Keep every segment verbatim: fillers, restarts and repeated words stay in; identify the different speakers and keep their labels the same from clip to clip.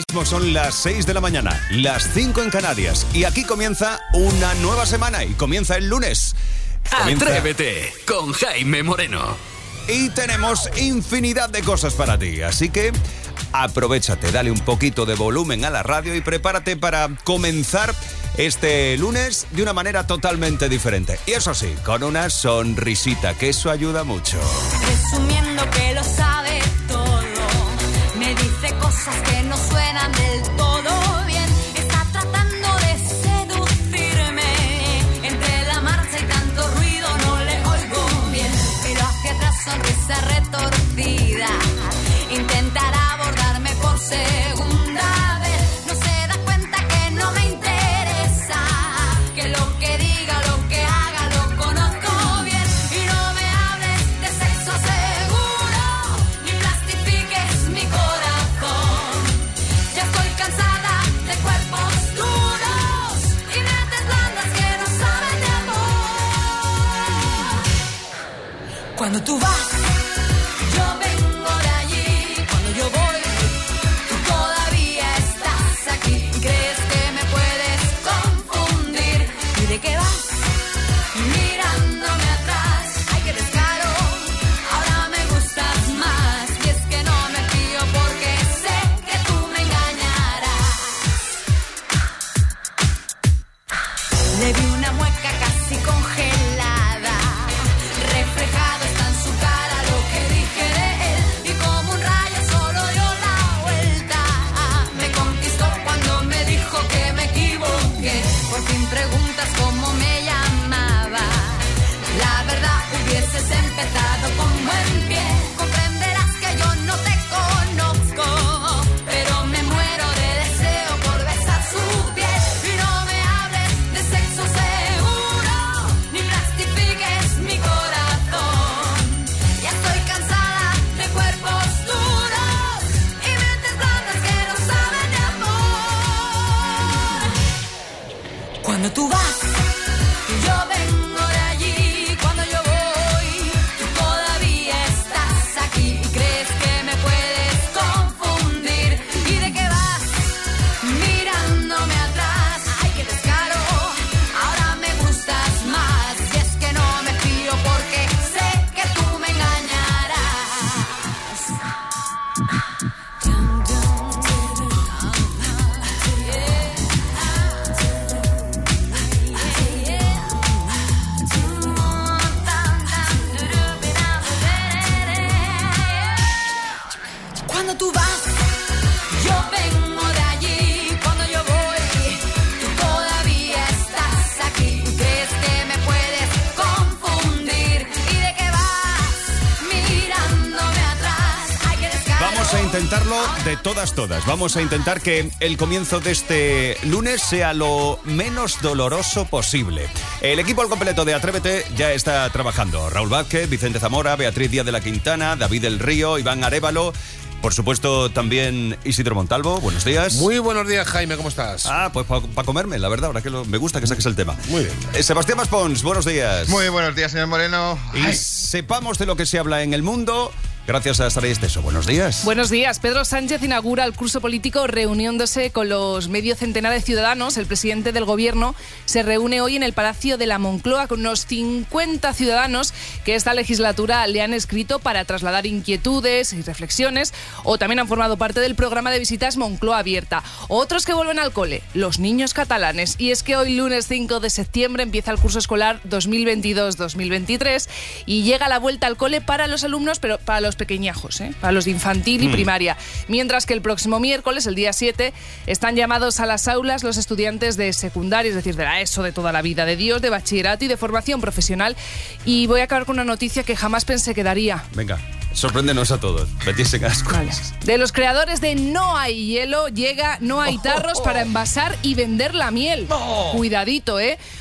Speaker 1: Son las seis de la mañana, las cinco en Canarias. Y aquí comienza una nueva semana y comienza el lunes. Comienza...
Speaker 2: Atrévete con Jaime Moreno.
Speaker 1: Y tenemos infinidad de cosas para ti, así que aprovéchate, dale un poquito de volumen a la radio y prepárate para comenzar este lunes de una manera totalmente diferente. Y eso sí, con una sonrisita, que eso ayuda mucho.
Speaker 3: Presumiendo que lo sabe todo, me dice cosas que no suenan del todo bien. Está tratando de seducirme, entre la marcha y tanto ruido no le oigo bien. Pero hacia atrás, sonrisa retorcida, intentará abordarme por segunda vez. No se da cuenta que no me interesa, que lo que diga, lo que haga, lo conozco bien. Y no me hables de sexo seguro, ni plastifiques mi corazón. Ya estoy cansada de cuerpos duros y mentes blandas que no saben de amor. Cuando tú vas, yo vengo de allí. Cuando yo voy, tú todavía estás aquí. ¿Crees que me puedes confundir? ¿Y de qué vas? Mirándome atrás. Ay, qué descaro, ahora me gustas más. Y es que no me fío porque sé que tú me engañarás. Le vi una mueca casi congelada, reflejado está en su cara lo que dije de él. Y como un rayo solo dio la vuelta, me conquistó cuando me dijo que me equivoqué. Por fin preguntas cómo me llamaba, la verdad hubieses empezado con buen pie. Comprenderás que yo no te conozco, pero me muero de deseo por besar su piel. Y no me hables de sexo seguro, ni plastifiques mi corazón. Ya estoy cansada de cuerpos duros y mentes blandas que no saben de amor. Cuando tú vas, yo vengo de allí. Cuando yo voy, tú todavía estás aquí. ¿Crees que me puedes confundir? ¿Y de qué vas? Mirándome atrás. Ay, qué descaro, ahora me gustas más. Y es que no me fío porque sé que tú me engañarás. Cuando tú vas, yo vengo de allí. Cuando yo voy, tú todavía estás aquí. ¿Crees que me puedes confundir? ¿Y de qué vas? Mirándome atrás. Ay, qué descaro.
Speaker 1: Vamos a intentarlo de todas, todas. Vamos a intentar que el comienzo de este lunes sea lo menos doloroso posible. El equipo al completo de Atrévete ya está trabajando. Raúl Vázquez, Vicente Zamora, Beatriz Díaz de la Quintana, David del Río, Iván Arévalo. Por supuesto, también Isidro Montalvo. Buenos días.
Speaker 4: Muy buenos días, Jaime, ¿cómo estás?
Speaker 1: Ah, pues para pa comerme, la verdad, ahora que lo, me gusta que saques el tema.
Speaker 4: Muy bien.
Speaker 1: Eh, Sebastián Maspons, buenos días.
Speaker 5: Muy buenos días, señor Moreno.
Speaker 1: Y
Speaker 5: Ay.
Speaker 1: sepamos de lo que se habla en el mundo gracias a Sara Esteso. Buenos días.
Speaker 6: Buenos días. Pedro Sánchez inaugura el curso político reuniéndose con los medio centenar de ciudadanos. El presidente del gobierno se reúne hoy en el Palacio de la Moncloa con unos cincuenta ciudadanos que esta legislatura le han escrito para trasladar inquietudes y reflexiones, o también han formado parte del programa de visitas Moncloa Abierta. Otros que vuelven al cole, los niños catalanes. Y es que hoy, lunes cinco de septiembre, empieza el curso escolar dos mil veintidós dos mil veintitrés y llega la vuelta al cole para los alumnos, pero para los pequeñajos, ¿eh? Para los de infantil y mm. primaria. Mientras que el próximo miércoles, el día siete, están llamados a las aulas los estudiantes de secundaria, es decir, de la ESO de toda la vida, de Dios, de bachillerato y de formación profesional. Y voy a acabar con una noticia que jamás pensé que daría.
Speaker 1: Venga. Sorpréndenos a todos. Metirse cascos.
Speaker 6: Vale. De los creadores de No hay hielo llega No hay tarros oh, oh. para envasar y vender la miel. Oh. Cuidadito, ¿eh?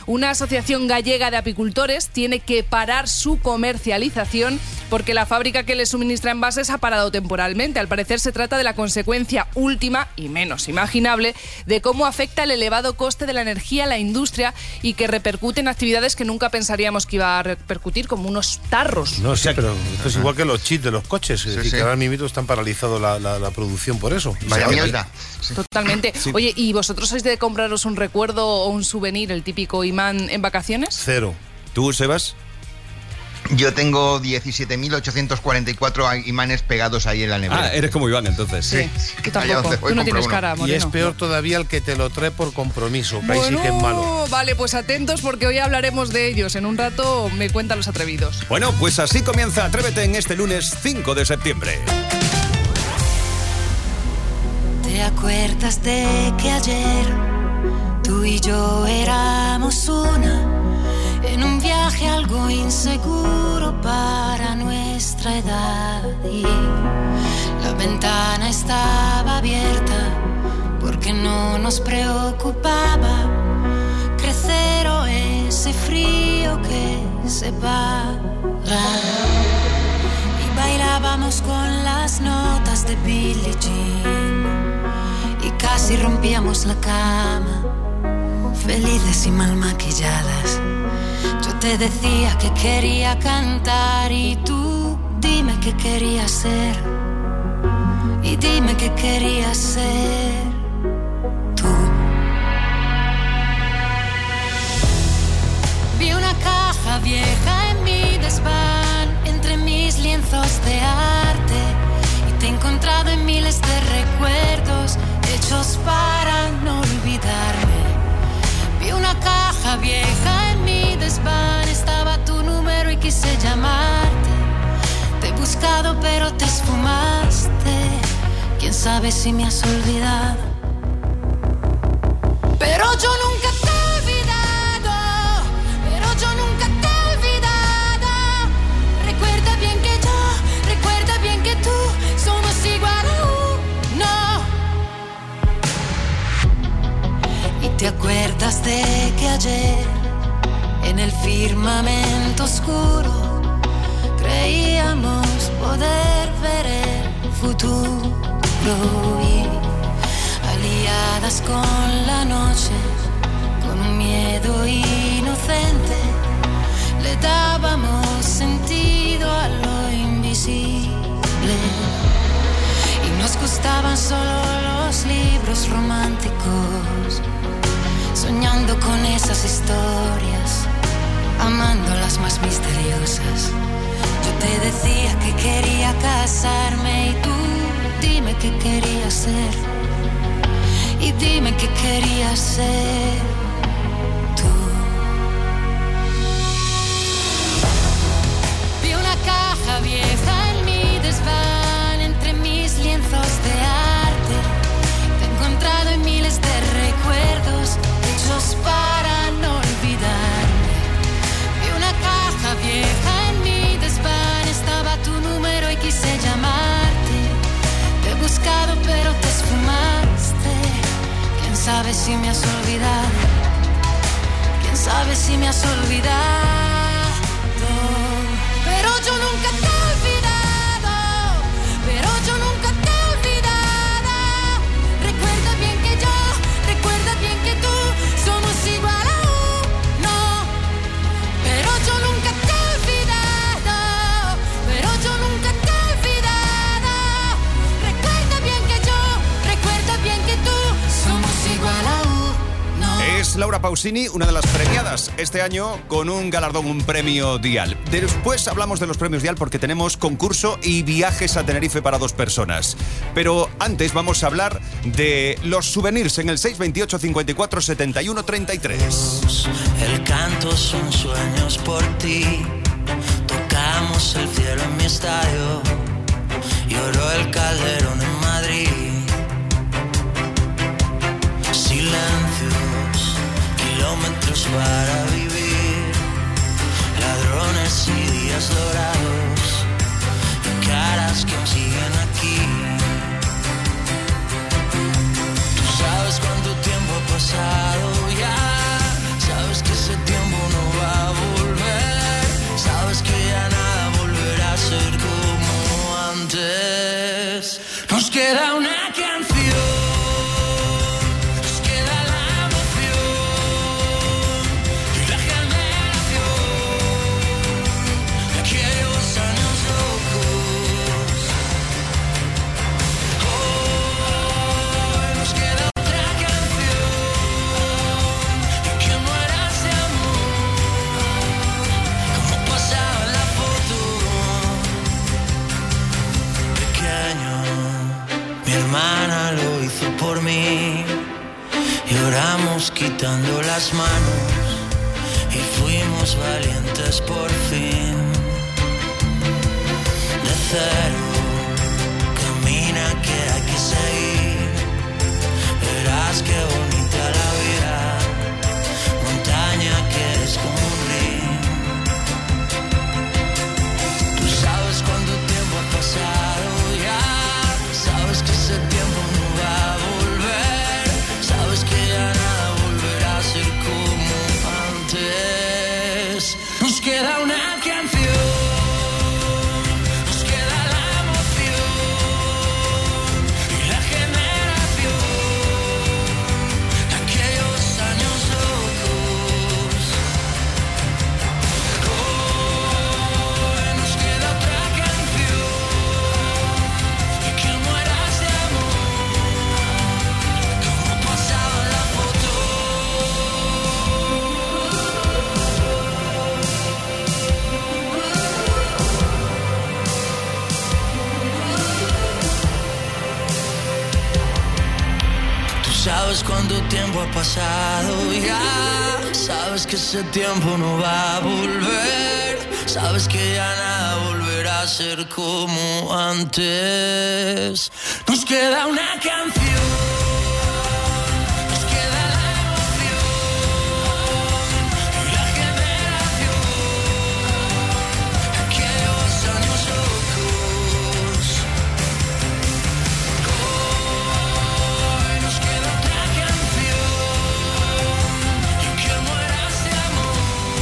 Speaker 6: Una asociación gallega de apicultores tiene que parar su comercialización porque la fábrica que le suministra envases ha parado temporalmente. Al parecer se trata de la consecuencia última y menos imaginable de cómo afecta el elevado coste de la energía a la industria y que repercute en actividades que nunca pensaríamos que iba a repercutir, como unos tarros.
Speaker 4: No, sí, pero esto es igual que los chips de los coches, es
Speaker 5: Sí,
Speaker 4: decir,
Speaker 5: sí.
Speaker 4: que ahora mismo están paralizados la, la, la producción por eso.
Speaker 5: Vaya
Speaker 4: O sea,
Speaker 5: mierda. Sí.
Speaker 6: Totalmente.
Speaker 1: Sí.
Speaker 6: Oye, ¿y vosotros sois de compraros un recuerdo o un souvenir, el típico imán en vacaciones?
Speaker 4: Cero.
Speaker 1: ¿Tú, Sebas?
Speaker 5: Yo tengo diecisiete mil ochocientos cuarenta y cuatro imanes pegados ahí en la nevera.
Speaker 1: Ah, eres como Iván, entonces.
Speaker 6: Sí. Tú
Speaker 5: Allá
Speaker 6: tampoco.
Speaker 5: donde voy,
Speaker 6: Tú no
Speaker 5: compro
Speaker 6: tienes
Speaker 5: uno.
Speaker 6: cara,
Speaker 4: Y
Speaker 6: Moreno.
Speaker 4: es peor todavía el que te lo trae por compromiso, que ahí sí que es malo.
Speaker 6: Vale, pues atentos porque hoy hablaremos de ellos. En un rato me cuentan los atrevidos.
Speaker 1: Bueno, pues así comienza Atrévete en este lunes cinco de septiembre.
Speaker 3: ¿Te acuerdas de que ayer tú y yo éramos una? En un viaje algo inseguro para nuestra edad y la ventana estaba abierta porque no nos preocupaba crecer o ese frío que separa. Y bailábamos con las notas de Billie Jean y casi rompíamos la cama, felices y mal maquilladas. Yo te decía que quería cantar y tú dime qué querías ser. Y dime qué querías ser tú. Vi una caja vieja en mi desván, entre mis lienzos de arte, y te he encontrado en miles de recuerdos hechos para no olvidarme. Vi una caja vieja en mi desván, estaba tu número y quise llamarte. Te he buscado pero te esfumaste, quién sabe si me has olvidado. Pero yo nunca te he olvidado, pero yo nunca te he olvidado. Recuerda bien que yo, recuerda bien que tú somos igual a uno. Y te acuerdas de que ayer en el firmamento oscuro creíamos poder ver el futuro y aliadas con la noche, con un miedo inocente, le dábamos sentido a lo invisible. Y nos gustaban solo los libros románticos, soñando con esas historias, amando las más misteriosas. Yo te decía que quería casarme y tú dime qué querías ser. Y dime qué querías ser tú. Vi una caja vieja en mi desván, entre mis lienzos de arte. Te he encontrado en miles de recuerdos hechos para no olvidarme. Vi una caja vieja en mi desván, estaba tu número y quise llamarte. Te he buscado pero te esfumaste, quién sabe si me has olvidado, quién sabe si me has olvidado. Pero yo nunca te he olvidado, pero yo nunca te he olvidado. Recuerda bien que yo, recuerda bien que tú somos igual a uno. Pero yo nunca te he olvidado, pero yo nunca te he olvidado. Recuerda bien que yo, recuerda bien que tú somos igual a uno.
Speaker 1: Es Laura Pausini, una de las premiadas este año con un galardón, un premio Dial. Después hablamos de los premios Dial porque tenemos concurso y viajes a Tenerife para dos personas. Pero antes vamos a hablar de los souvenirs en el seis veintiocho, cincuenta y cuatro, setenta y uno, treinta y tres.
Speaker 7: El canto son sueños por ti. Tocamos el cielo en mi estadio. Lloró el Calderón en Madrid. Silencios, kilómetros para vivir. Ladrones y días dorados. Y caras que aún siguen aquí. Tú sabes cuánto tiempo ha pasado ya. Sabes que se fuimos quitando las manos y fuimos valientes por fin. De cero, camina que hay que seguir. Verás qué bonita la vida, montaña que es como un río. Tú sabes cuánto tiempo ha pasado ya, sabes que ese tiempo no va a volver, sabes que ya nada volverá a ser como antes. Nos queda una canción, nos queda la emoción y la generación de aquellos años locos. Hoy nos queda otra canción y que mueras de amor como pasaba en la foto. Tú sabes cuánto tiempo ha pasado ya, sabes que ese tiempo no va a volver, sabes que ya nada volverá a ser como antes. Nos queda una canción, nos queda la emoción y la generación de aquellos años locos. Hoy nos queda otra canción y que mueras de amor.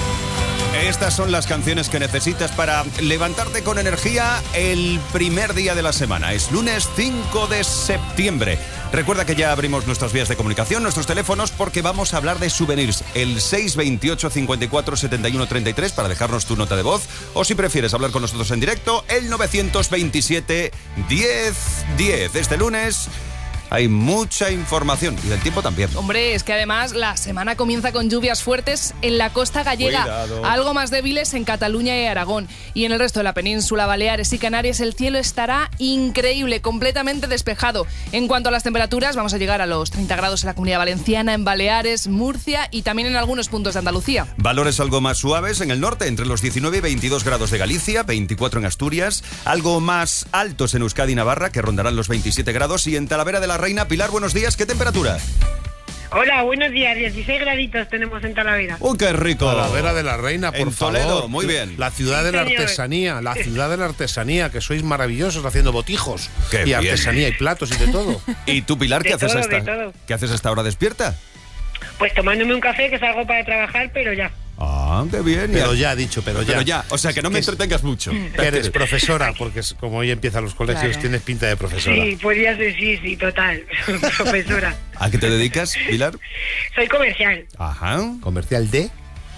Speaker 1: Estas son las canciones que necesitas para levantarte con energía el primer día de la semana. Es lunes cinco de septiembre. Recuerda que ya abrimos nuestras vías de comunicación, nuestros teléfonos, porque vamos a hablar de souvenirs. El seis veintiocho cincuenta y cuatro setenta y uno treinta y tres para dejarnos tu nota de voz. O si prefieres hablar con nosotros en directo, el novecientos veintisiete diez diez. Este lunes hay mucha información y del tiempo también.
Speaker 6: Hombre, es que además la semana comienza con lluvias fuertes en la costa gallega,
Speaker 1: Cuidado.
Speaker 6: algo más débiles en Cataluña y Aragón. Y en el resto de la península, Baleares y Canarias, el cielo estará increíble, completamente despejado. En cuanto a las temperaturas, vamos a llegar a los treinta grados en la Comunidad Valenciana, en Baleares, Murcia y también en algunos puntos de Andalucía.
Speaker 1: Valores algo más suaves en el norte, entre los diecinueve y veintidós grados de Galicia, veinticuatro en Asturias, algo más altos en Euskadi y Navarra, que rondarán los veintisiete grados, y en Talavera de la Reina. Pilar, buenos días, ¿qué temperatura?
Speaker 8: Hola, buenos días. dieciséis graditos tenemos en Talavera.
Speaker 1: ¡Uy, qué rico!
Speaker 4: Talavera de la Reina, por
Speaker 1: En Toledo,
Speaker 4: favor.
Speaker 1: muy bien.
Speaker 4: La ciudad de la
Speaker 8: Sí, señor.
Speaker 4: artesanía, la ciudad de la artesanía, que sois maravillosos haciendo botijos.
Speaker 1: Qué
Speaker 4: y
Speaker 1: bien.
Speaker 4: artesanía y platos y de todo.
Speaker 1: ¿Y tú, Pilar,
Speaker 8: De
Speaker 1: qué haces,
Speaker 8: todo,
Speaker 1: hasta,
Speaker 8: de todo.
Speaker 1: ¿qué haces hasta ahora despierta?
Speaker 8: Pues tomándome un café, que salgo para trabajar, pero ya.
Speaker 1: Ah, qué bien.
Speaker 4: Pero ya, ha dicho, pero ya.
Speaker 1: Pero ya, o sea, que no me
Speaker 4: Que es-
Speaker 1: entretengas mucho.
Speaker 4: Que eres profesora, porque es- como hoy empiezan los colegios,
Speaker 6: Claro.
Speaker 4: tienes pinta de profesora.
Speaker 8: Sí, podría ser, sí, sí, total. Profesora.
Speaker 1: ¿A qué te dedicas, Pilar?
Speaker 8: Soy comercial,
Speaker 1: Ajá.
Speaker 4: Comercial de...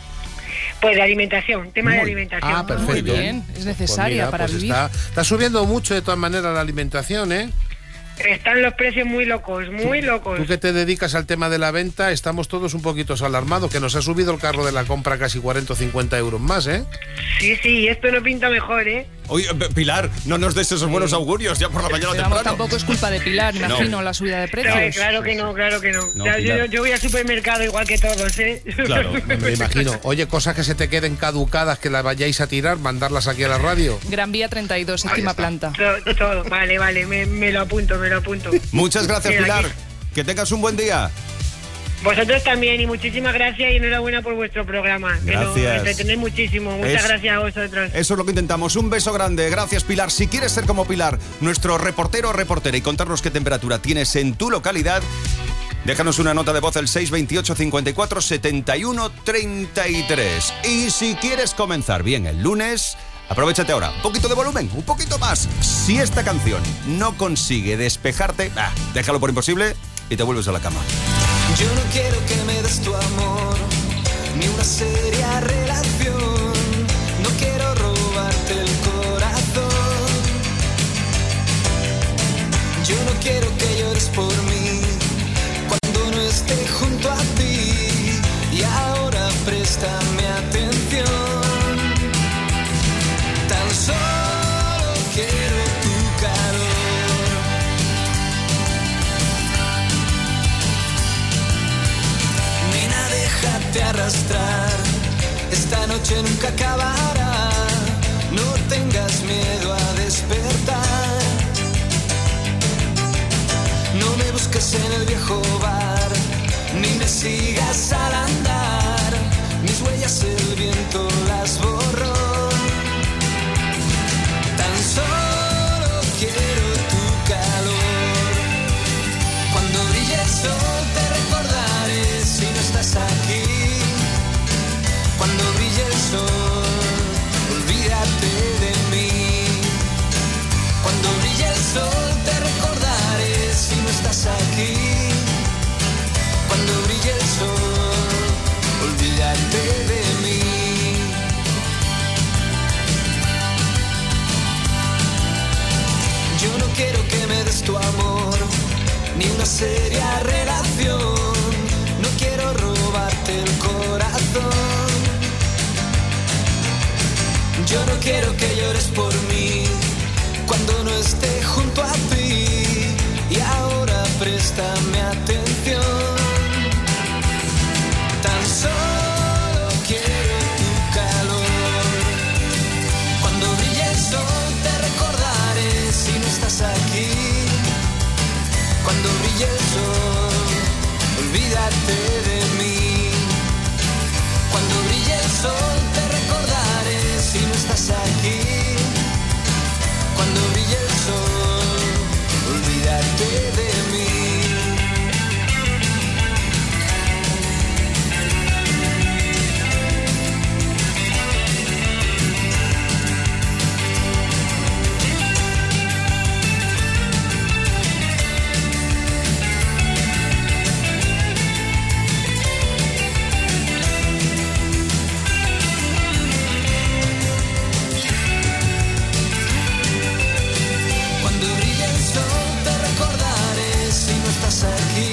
Speaker 8: pues de alimentación, tema de
Speaker 4: Muy-
Speaker 8: alimentación.
Speaker 4: Ah, perfecto.
Speaker 6: Muy bien, es necesaria para
Speaker 4: pues
Speaker 6: vivir.
Speaker 4: Está, está subiendo mucho de todas maneras la alimentación, ¿eh?
Speaker 8: Están los precios muy locos, muy locos.
Speaker 4: Tú que te dedicas al tema de la venta, estamos todos un poquito alarmados, que nos ha subido el carro de la compra casi cuarenta o cincuenta euros más, ¿eh?
Speaker 8: Sí, sí, esto no pinta mejor, ¿eh?
Speaker 1: Oye, P- Pilar, no nos des esos buenos augurios ya por la mañana
Speaker 6: Pero vamos,
Speaker 1: temprano.
Speaker 6: tampoco es culpa de Pilar, imagino, la subida de precios.
Speaker 8: Claro, claro que no, claro que no.
Speaker 1: No,
Speaker 8: Ya, yo,
Speaker 1: Pilar.
Speaker 8: yo voy al supermercado igual que todos, ¿eh?
Speaker 1: Claro,
Speaker 4: Me imagino. Oye, cosas que se te queden caducadas, que las vayáis a tirar, mandarlas aquí a la radio.
Speaker 6: Gran Vía treinta y dos, séptima planta.
Speaker 8: todo, todo. Vale, vale, me, me lo apunto, me lo apunto.
Speaker 1: Muchas gracias,
Speaker 8: Mira,
Speaker 1: Pilar.
Speaker 8: aquí.
Speaker 1: Que tengas un buen día.
Speaker 8: Vosotros también, y muchísimas gracias y enhorabuena por vuestro programa. Que nos
Speaker 1: Gracias.
Speaker 8: entretenéis muchísimo. Muchas
Speaker 1: Es-
Speaker 8: gracias a vosotros.
Speaker 1: Eso es lo que intentamos. Un beso grande. Gracias, Pilar. Si quieres ser como Pilar, nuestro reportero o reportera, y contarnos qué temperatura tienes en tu localidad, déjanos una nota de voz al seis veintiocho cincuenta y cuatro setenta y uno treinta y tres. Y si quieres comenzar bien el lunes, aprovechate ahora. Un poquito de volumen, un poquito más. Si esta canción no consigue despejarte, ah, déjalo por imposible y te vuelves a la cama.
Speaker 7: Yo no quiero que me des tu amor, ni una seria relación. No quiero robarte el corazón. Yo no quiero que llores por mí cuando no esté junto a ti. Y ahora préstame atención. Tan solo quiero tu calor. arrastrar. Esta noche nunca acabará. No tengas miedo a despertar. No me busques en el viejo bar, ni me sigas al andar. Mis huellas el viento las borró. Tan solo quiero tu calor. Cuando brille el sol te recordaré si no estás aquí. Cuando brille el sol, olvídate de mí. Cuando brille el sol te recordaré si no estás aquí. Cuando brille el sol, olvídate de mí. Yo no quiero que me des tu amor, ni una seria relación. No quiero robarte el corazón. Yo no quiero que llores por mí cuando no esté junto a ti. Y ahora préstame atención. Tan solo quiero tu calor. Cuando brille el sol te recordaré si no estás aquí. Cuando brille el sol, olvídate de mí. Cuando brille el sol te recordaré si no estás aquí. Cuando brille el sol, olvídate de mí. Aquí,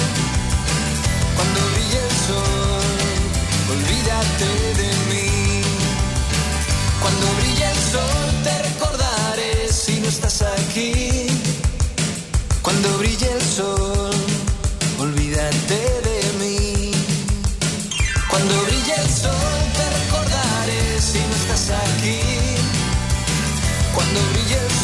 Speaker 7: cuando brille el sol, olvídate de mí. Cuando brille el sol te recordaré si no estás aquí. Cuando brille el sol, olvídate de mí. Cuando brille el sol te recordaré si no estás aquí. Cuando brille el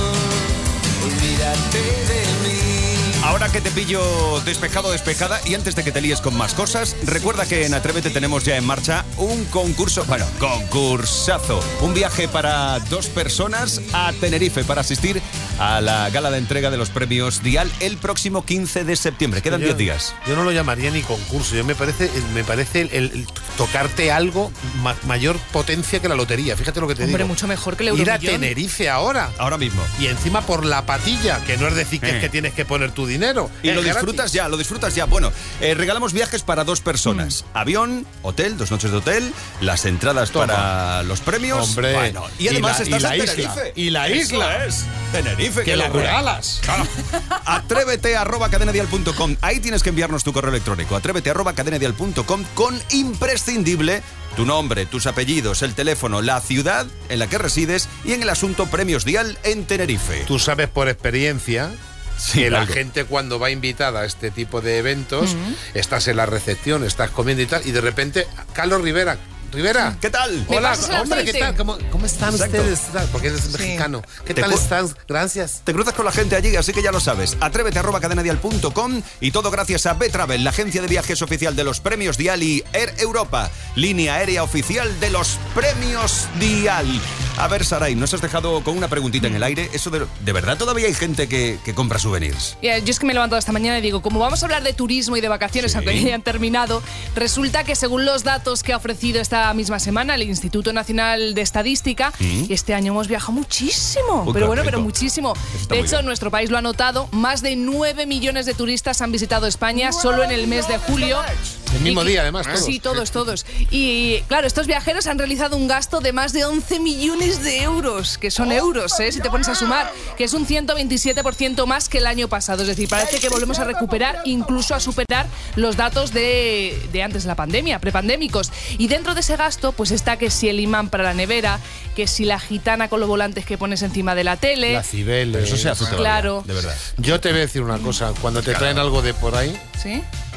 Speaker 7: sol, olvídate de mí.
Speaker 1: Ahora que te pillo despejado, despejada, y antes de que te líes con más cosas, recuerda que en Atrévete tenemos ya en marcha un concurso, bueno, concursazo, un viaje para dos personas a Tenerife para asistir a la gala de entrega de los premios Dial el próximo quince de septiembre. Quedan diez días.
Speaker 4: Yo no lo llamaría ni concurso, yo me parece, me parece el, el tocarte algo ma, mayor potencia que la lotería, fíjate lo que te
Speaker 6: Hombre,
Speaker 4: digo.
Speaker 6: mucho mejor que el Euromillón.
Speaker 4: Ir a Tenerife ahora.
Speaker 1: Ahora mismo.
Speaker 4: Y encima por la patilla, que no es decir que
Speaker 1: Eh.
Speaker 4: es que tienes que poner tu dinero.
Speaker 1: Y
Speaker 4: es
Speaker 1: lo
Speaker 4: gratis.
Speaker 1: disfrutas ya, lo disfrutas ya. Bueno, eh, regalamos viajes para dos personas.
Speaker 4: Mm.
Speaker 1: Avión, hotel, dos noches de hotel, las entradas
Speaker 4: Toma.
Speaker 1: para los premios.
Speaker 4: Hombre.
Speaker 1: Bueno, y además
Speaker 4: Y la-
Speaker 1: estás
Speaker 4: y la
Speaker 1: en
Speaker 4: isla.
Speaker 1: Tenerife.
Speaker 4: Y la
Speaker 1: Eso
Speaker 4: isla.
Speaker 1: es. Tenerife.
Speaker 4: Que la
Speaker 1: locura.
Speaker 4: regalas.
Speaker 1: Claro. Atrévete arroba cadenadial punto com. Ahí tienes que enviarnos tu correo electrónico. Atrévete arroba cadenadial punto com con imprescindible tu nombre, tus apellidos, el teléfono, la ciudad en la que resides y en el asunto Premios Dial en Tenerife.
Speaker 4: Tú sabes por experiencia
Speaker 1: Sí,
Speaker 4: que la
Speaker 1: algo.
Speaker 4: gente cuando va invitada a este tipo de eventos, estás en la recepción, estás comiendo y tal, y de repente, Carlos Rivera, Rivera.
Speaker 1: ¿Qué tal?
Speaker 6: ¿Me
Speaker 4: Hola,
Speaker 6: pasas el
Speaker 4: hombre, ¿qué
Speaker 6: aceite?
Speaker 4: tal? ¿Cómo, cómo están
Speaker 1: Exacto.
Speaker 4: ustedes? Porque eres mexicano. ¿Qué
Speaker 1: Te
Speaker 4: tal
Speaker 1: cu-
Speaker 4: están? Gracias.
Speaker 1: Te cruzas con la gente allí, así que ya lo sabes. Atrévete arroba cadenadial punto com y todo gracias a B-Travel, la agencia de viajes oficial de los Premios Dial, y Air Europa, línea aérea oficial de los Premios Dial. A ver, Saray, nos has dejado con una preguntita en el aire. ¿Eso de, de verdad todavía hay gente que, que compra souvenirs?
Speaker 6: Ya, yo es que me he levantado esta mañana y digo, como vamos a hablar de turismo y de vacaciones,
Speaker 1: Sí.
Speaker 6: aunque ya hayan terminado, resulta que según los datos que ha ofrecido esta misma semana el Instituto Nacional de Estadística,
Speaker 1: ¿Mm?
Speaker 6: este año hemos viajado muchísimo.
Speaker 1: Uy,
Speaker 6: pero
Speaker 1: qué
Speaker 6: bueno,
Speaker 1: rico.
Speaker 6: pero muchísimo.
Speaker 1: está
Speaker 6: De
Speaker 1: muy
Speaker 6: hecho,
Speaker 1: bien.
Speaker 6: nuestro país lo ha notado. Más de nueve millones de turistas han visitado España solo en el mes de julio.
Speaker 4: El mismo
Speaker 6: Y que-
Speaker 4: día, además, todos.
Speaker 6: Sí, todos, todos. Y claro, estos viajeros han realizado un gasto de más de once millones de euros, que son euros, ¿eh? Si te pones a sumar, que es un ciento veintisiete por ciento más que el año pasado. Es decir, parece que volvemos a recuperar, incluso a superar los datos de, de antes de la pandemia, prepandémicos. Y dentro de ese gasto, pues está que si el imán para la nevera, que si la gitana con los volantes que pones encima de la tele.
Speaker 4: La Cibeles.
Speaker 1: Eso se hace todavía,
Speaker 6: Claro.
Speaker 1: de verdad.
Speaker 4: Yo te voy a decir una cosa. Cuando te traen algo de por ahí,
Speaker 6: ¿Sí?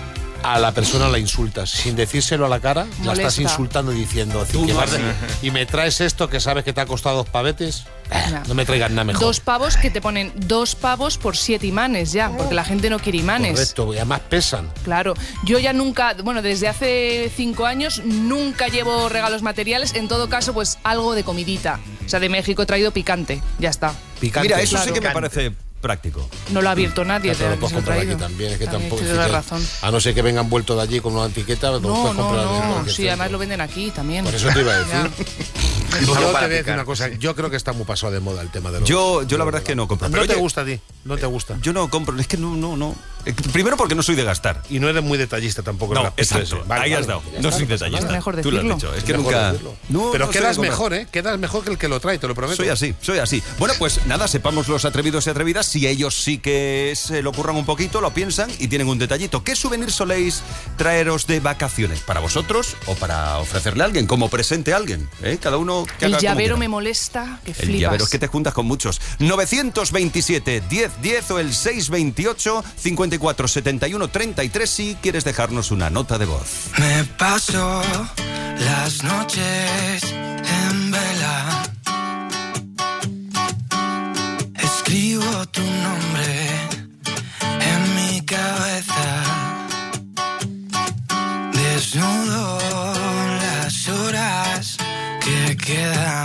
Speaker 4: a la persona la insultas, sin decírselo a la cara, la
Speaker 6: Molesta.
Speaker 4: estás insultando diciendo,
Speaker 1: Tú,
Speaker 4: que
Speaker 1: no,
Speaker 4: vas de-
Speaker 1: sí.
Speaker 4: y me traes esto que sabes que te ha costado dos pavetes,
Speaker 6: Ya.
Speaker 4: no me traigas nada mejor.
Speaker 6: Dos pavos que te ponen dos pavos por siete imanes ya, porque la gente no quiere imanes.
Speaker 4: Correcto, y además pesan.
Speaker 6: Claro, yo ya nunca, bueno, desde hace cinco años nunca llevo regalos materiales, en todo caso, pues algo de comidita. O sea, de México he traído picante, ya está.
Speaker 4: Picante.
Speaker 1: Mira, eso
Speaker 6: Claro.
Speaker 1: sí que me parece práctico.
Speaker 6: No lo ha abierto nadie,
Speaker 4: Ya te lo
Speaker 6: te-
Speaker 4: puedes
Speaker 6: se lo he
Speaker 4: comprar aquí
Speaker 6: traído.
Speaker 4: también, es que
Speaker 6: También
Speaker 4: tampoco.
Speaker 6: tienes
Speaker 4: es que-
Speaker 6: razón.
Speaker 4: A no ser que vengan vueltos de allí con una etiqueta, lo
Speaker 6: No,
Speaker 4: puedes
Speaker 6: no,
Speaker 4: comprar en
Speaker 6: no,
Speaker 4: cualquier
Speaker 6: sí,
Speaker 4: centro.
Speaker 6: además lo venden aquí también.
Speaker 4: Por eso te iba a decir.
Speaker 6: Ya.
Speaker 4: Yo te voy a
Speaker 5: para
Speaker 4: decir
Speaker 5: picar.
Speaker 4: una cosa, yo creo que está muy pasado de moda el tema de los.
Speaker 1: Yo, yo la
Speaker 4: de
Speaker 1: verdad
Speaker 4: los
Speaker 1: es que no
Speaker 4: regalos.
Speaker 1: compro.
Speaker 4: No
Speaker 1: Pero
Speaker 4: te
Speaker 1: oye,
Speaker 4: gusta a ti, no te gusta.
Speaker 1: Yo no compro, es que no, no, no. Eh, Primero porque no soy de gastar.
Speaker 4: Y no eres muy detallista tampoco. en el
Speaker 1: No,
Speaker 4: aspecto
Speaker 1: exacto.
Speaker 4: ese. Vale,
Speaker 1: Ahí
Speaker 4: vale,
Speaker 1: has dado.
Speaker 4: ya
Speaker 1: No
Speaker 4: está,
Speaker 1: soy
Speaker 4: pasa nada.
Speaker 1: detallista.
Speaker 6: Es mejor
Speaker 1: Tú lo has
Speaker 6: decirlo.
Speaker 1: dicho. Es que
Speaker 4: Mejor
Speaker 1: nunca.
Speaker 4: decirlo.
Speaker 1: No,
Speaker 4: Pero
Speaker 1: no soy
Speaker 4: quedas
Speaker 1: de comprar.
Speaker 4: mejor, ¿eh? Quedas mejor que el que lo trae, te lo prometo.
Speaker 1: Soy así, soy así. Bueno, pues nada, sepamos los atrevidos y atrevidas si ellos sí que se lo ocurran un poquito, lo piensan y tienen un detallito. ¿Qué souvenir soléis traeros de vacaciones? ¿Para vosotros o para ofrecerle a alguien, como presente a alguien? ¿Eh? Cada uno que
Speaker 6: El
Speaker 1: haga como
Speaker 6: llavero
Speaker 1: quiera.
Speaker 6: me molesta, que
Speaker 1: El
Speaker 6: flipas.
Speaker 1: llavero es que te juntas con muchos. novecientos veintisiete, diez diez o el seiscientos veintiocho, cincuenta y cuatro, setenta y uno, treinta y tres si quieres dejarnos una nota de voz.
Speaker 7: Me paso las noches en vela. Escribo tu nombre en mi cabeza. Desnudo las horas que quedan.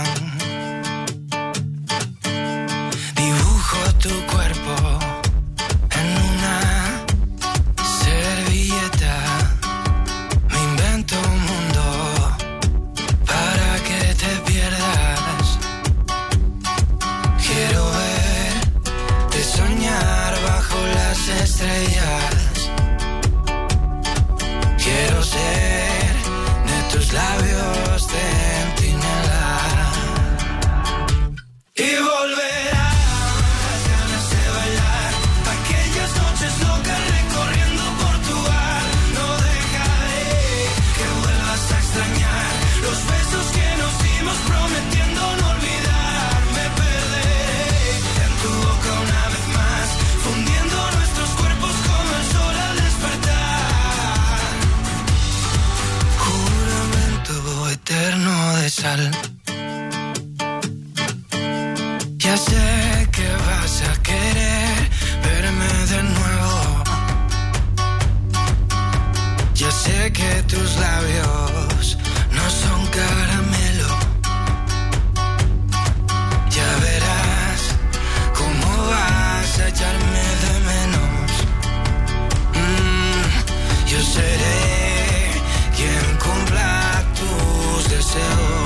Speaker 7: Dibujo tu cuerpo en una servilleta. Me invento un mundo para que te pierdas. Quiero verte soñar bajo las estrellas. Quiero ser de tus labios centinela. Y volverá las ganas de bailar. Aquellas noches locas recorriendo Portugal. No dejaré que vuelvas a extrañar los besos que nos dimos prometiendo no olvidar. Me perderé en tu boca una vez más, fundiendo nuestros cuerpos como el sol al despertar. Juramento eterno de sal. Ya sé que vas a querer verme de nuevo. Ya sé que tus labios no son caramelo. Ya verás cómo vas a echarme de menos. Mm, yo seré quien cumpla tus deseos.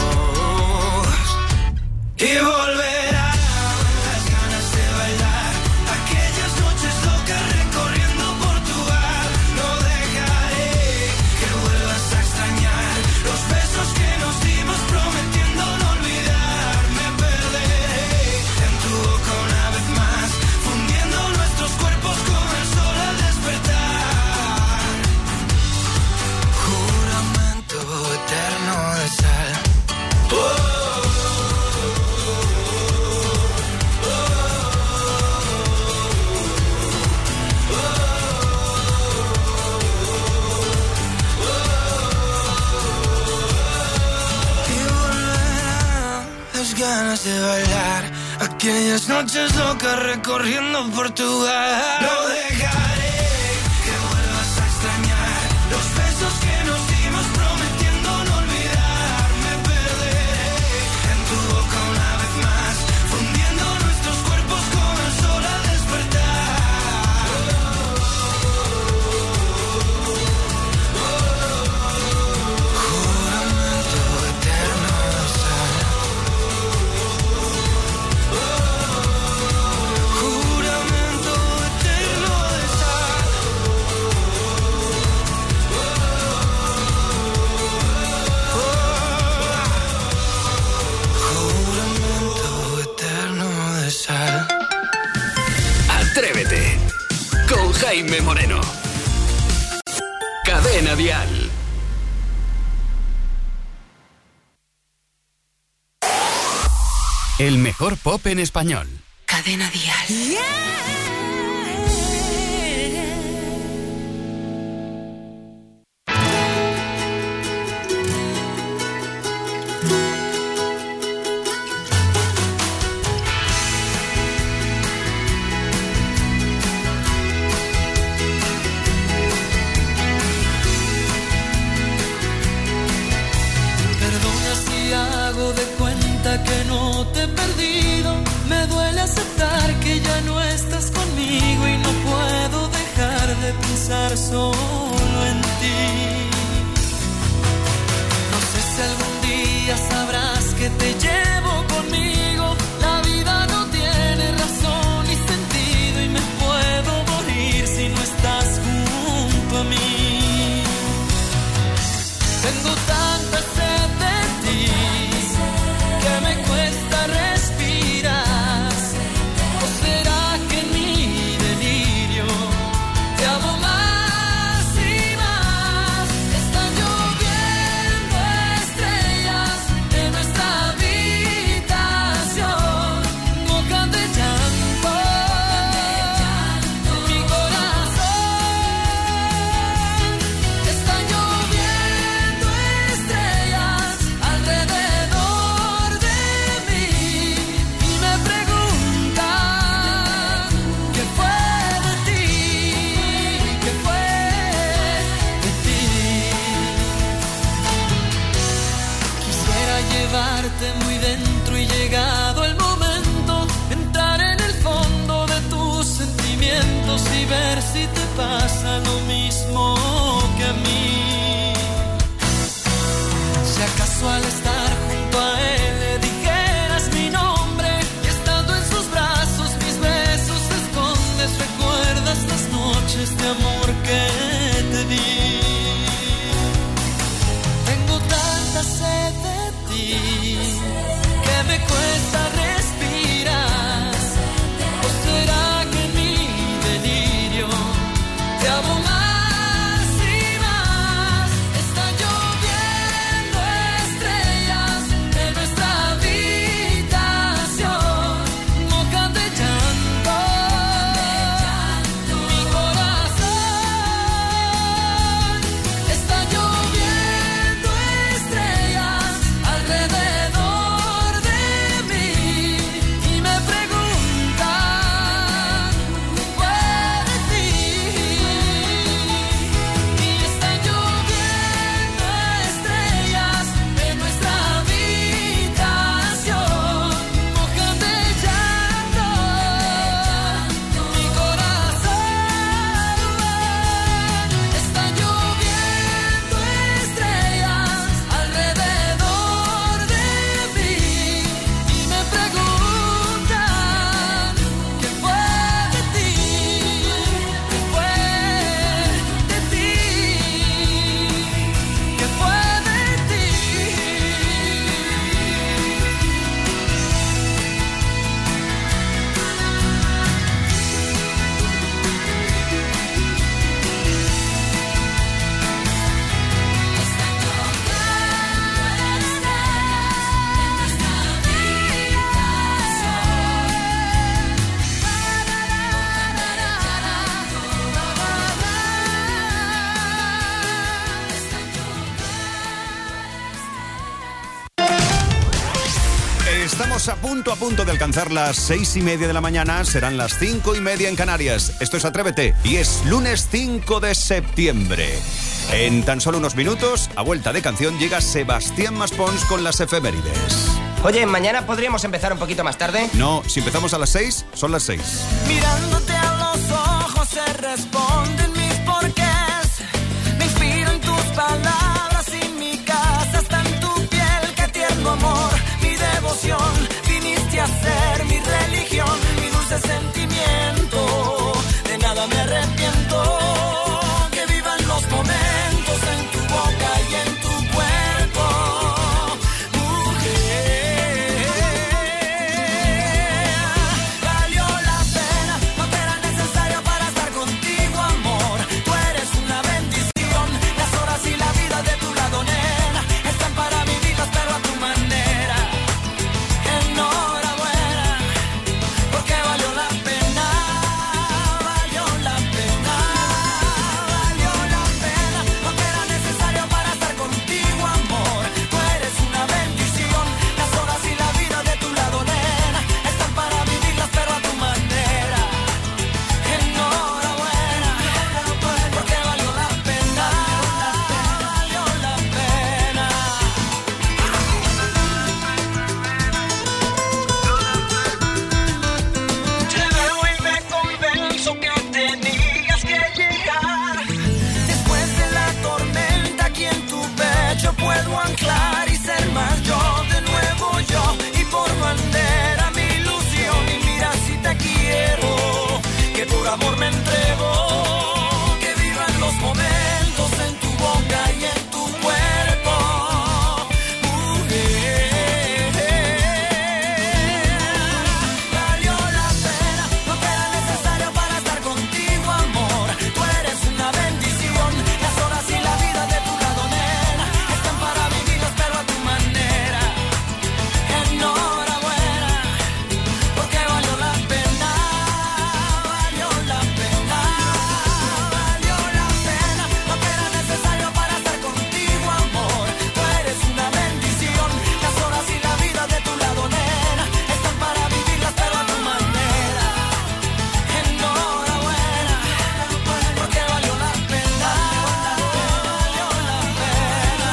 Speaker 7: Y volverá las ganas de bailar. Aquellas noches locas recorriendo Portugal. No dejaré que vuelvas a extrañar los besos que nos dimos prometiendo no olvidar. Me perderé en tu boca una vez más, fundiendo nuestros cuerpos como el sol al despertar. Juramento eterno de sal. Oh. Y volverán las ganas de bailar. Aquellas noches locas recorriendo Portugal. No dejaré que vuelvas a extrañar los besos que nos dimos prometiendo no olvidar. Me perderé en tu boca una vez más, fundiendo nuestros cuerpos como el sol al despertar. Juramento eterno de sal. Juramento eterno de sal. Juramento eterno de sal.
Speaker 2: Atrévete con Jaime Moreno. Cadena Dial. El mejor pop en español.
Speaker 3: Cadena Dial.
Speaker 7: no estás conmigo y no puedo dejar de pensar solo en ti. No sé si algún día sabrás que te llevo conmigo. La vida no tiene razón ni sentido y me puedo morir si no estás junto a mí. Tengo tanta sed de ti que me cuesta respirar. ¿O será que en mi delirio te amo más y más? Están lloviendo estrellas en nuestra habitación, mojan de llanto mi corazón. Están lloviendo estrellas alrededor de mí y me preguntan qué fue de ti, qué fue de ti. Quisiera llevarte muy dentro y llegado el momento, entrar en el fondo de tus sentimientos y ver si te pasa lo mismo que a mí. Si acaso al estar junto a él le dijeras mi nombre y estando en sus brazos mis besos escondes, recuerdas las noches de amor que te di. Tengo tanta sed de ti que me cuesta respirar. ¿O será que en mi delirio te amo más y más? Están lloviendo estrellas en nuestra habitación, mojan de llanto mi corazón. Están lloviendo estrellas alrededor de mí y me preguntan qué fue de ti. Y están lloviendo estrellas en nuestra habitación, mojan de llanto mi corazón. Están lloviendo estrellas alrededor de mí y me preguntan qué fue de ti, qué fue de ti, qué fue de ti.
Speaker 1: Estamos a punto, a punto de alcanzar las seis y media de la mañana. Serán las cinco y media en Canarias. Esto es Atrévete y es lunes cinco de septiembre. En tan solo unos minutos, a vuelta de canción, llega Sebastián Maspons con las efemérides.
Speaker 9: Oye, ¿mañana podríamos empezar un poquito más tarde?
Speaker 1: No, si empezamos a las seis, son las seis.
Speaker 7: Mirándote a los ojos se responden mis porqués. Me inspiro en tus palabras y mi casa está en tu piel. Qué tierno amor, mi devoción. Viniste a ser mi religión, mi dulce sentimiento. De nada me arrepiento. Que vivan los momentos en tu boca y en tu cuerpo. Mujer, valió la pena, no era necesario para estar contigo. mezclar y ser más yo, de nuevo yo, y por bandera mi ilusión. Y mira si te quiero, que por amor me entrego, que vivan los momentos en tu boca y en tu cuerpo. Mujer, valió la pena, no que era necesario para estar contigo, amor. Tú eres una bendición, las horas y la vida de tu lado, nena, están para vivirlas pero a tu manera. Enhorabuena, porque valió la pena, valió la pena, valió la pena, no que era necesario para estar contigo, amor. Tú eres una bendición, las horas y la vida de tu lado, nena, están para vivirlas pero a tu manera. Enhorabuena, porque valió la pena, valió la pena,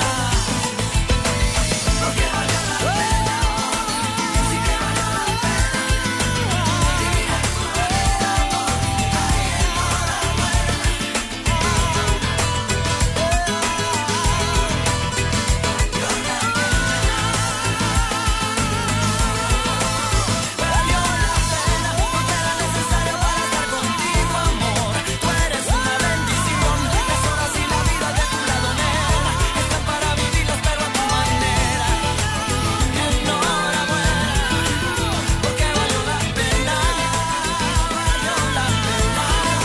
Speaker 7: porque valió la pena, sí que valió la pena, vivir a tu lado, valió la pena, no que era necesario para estar contigo, amor. Tú eres una bendición, las horas y la vida de tu lado, nena, están para vivirlas pero a tu manera. Enhorabuena, porque valió la pena, valió la pena.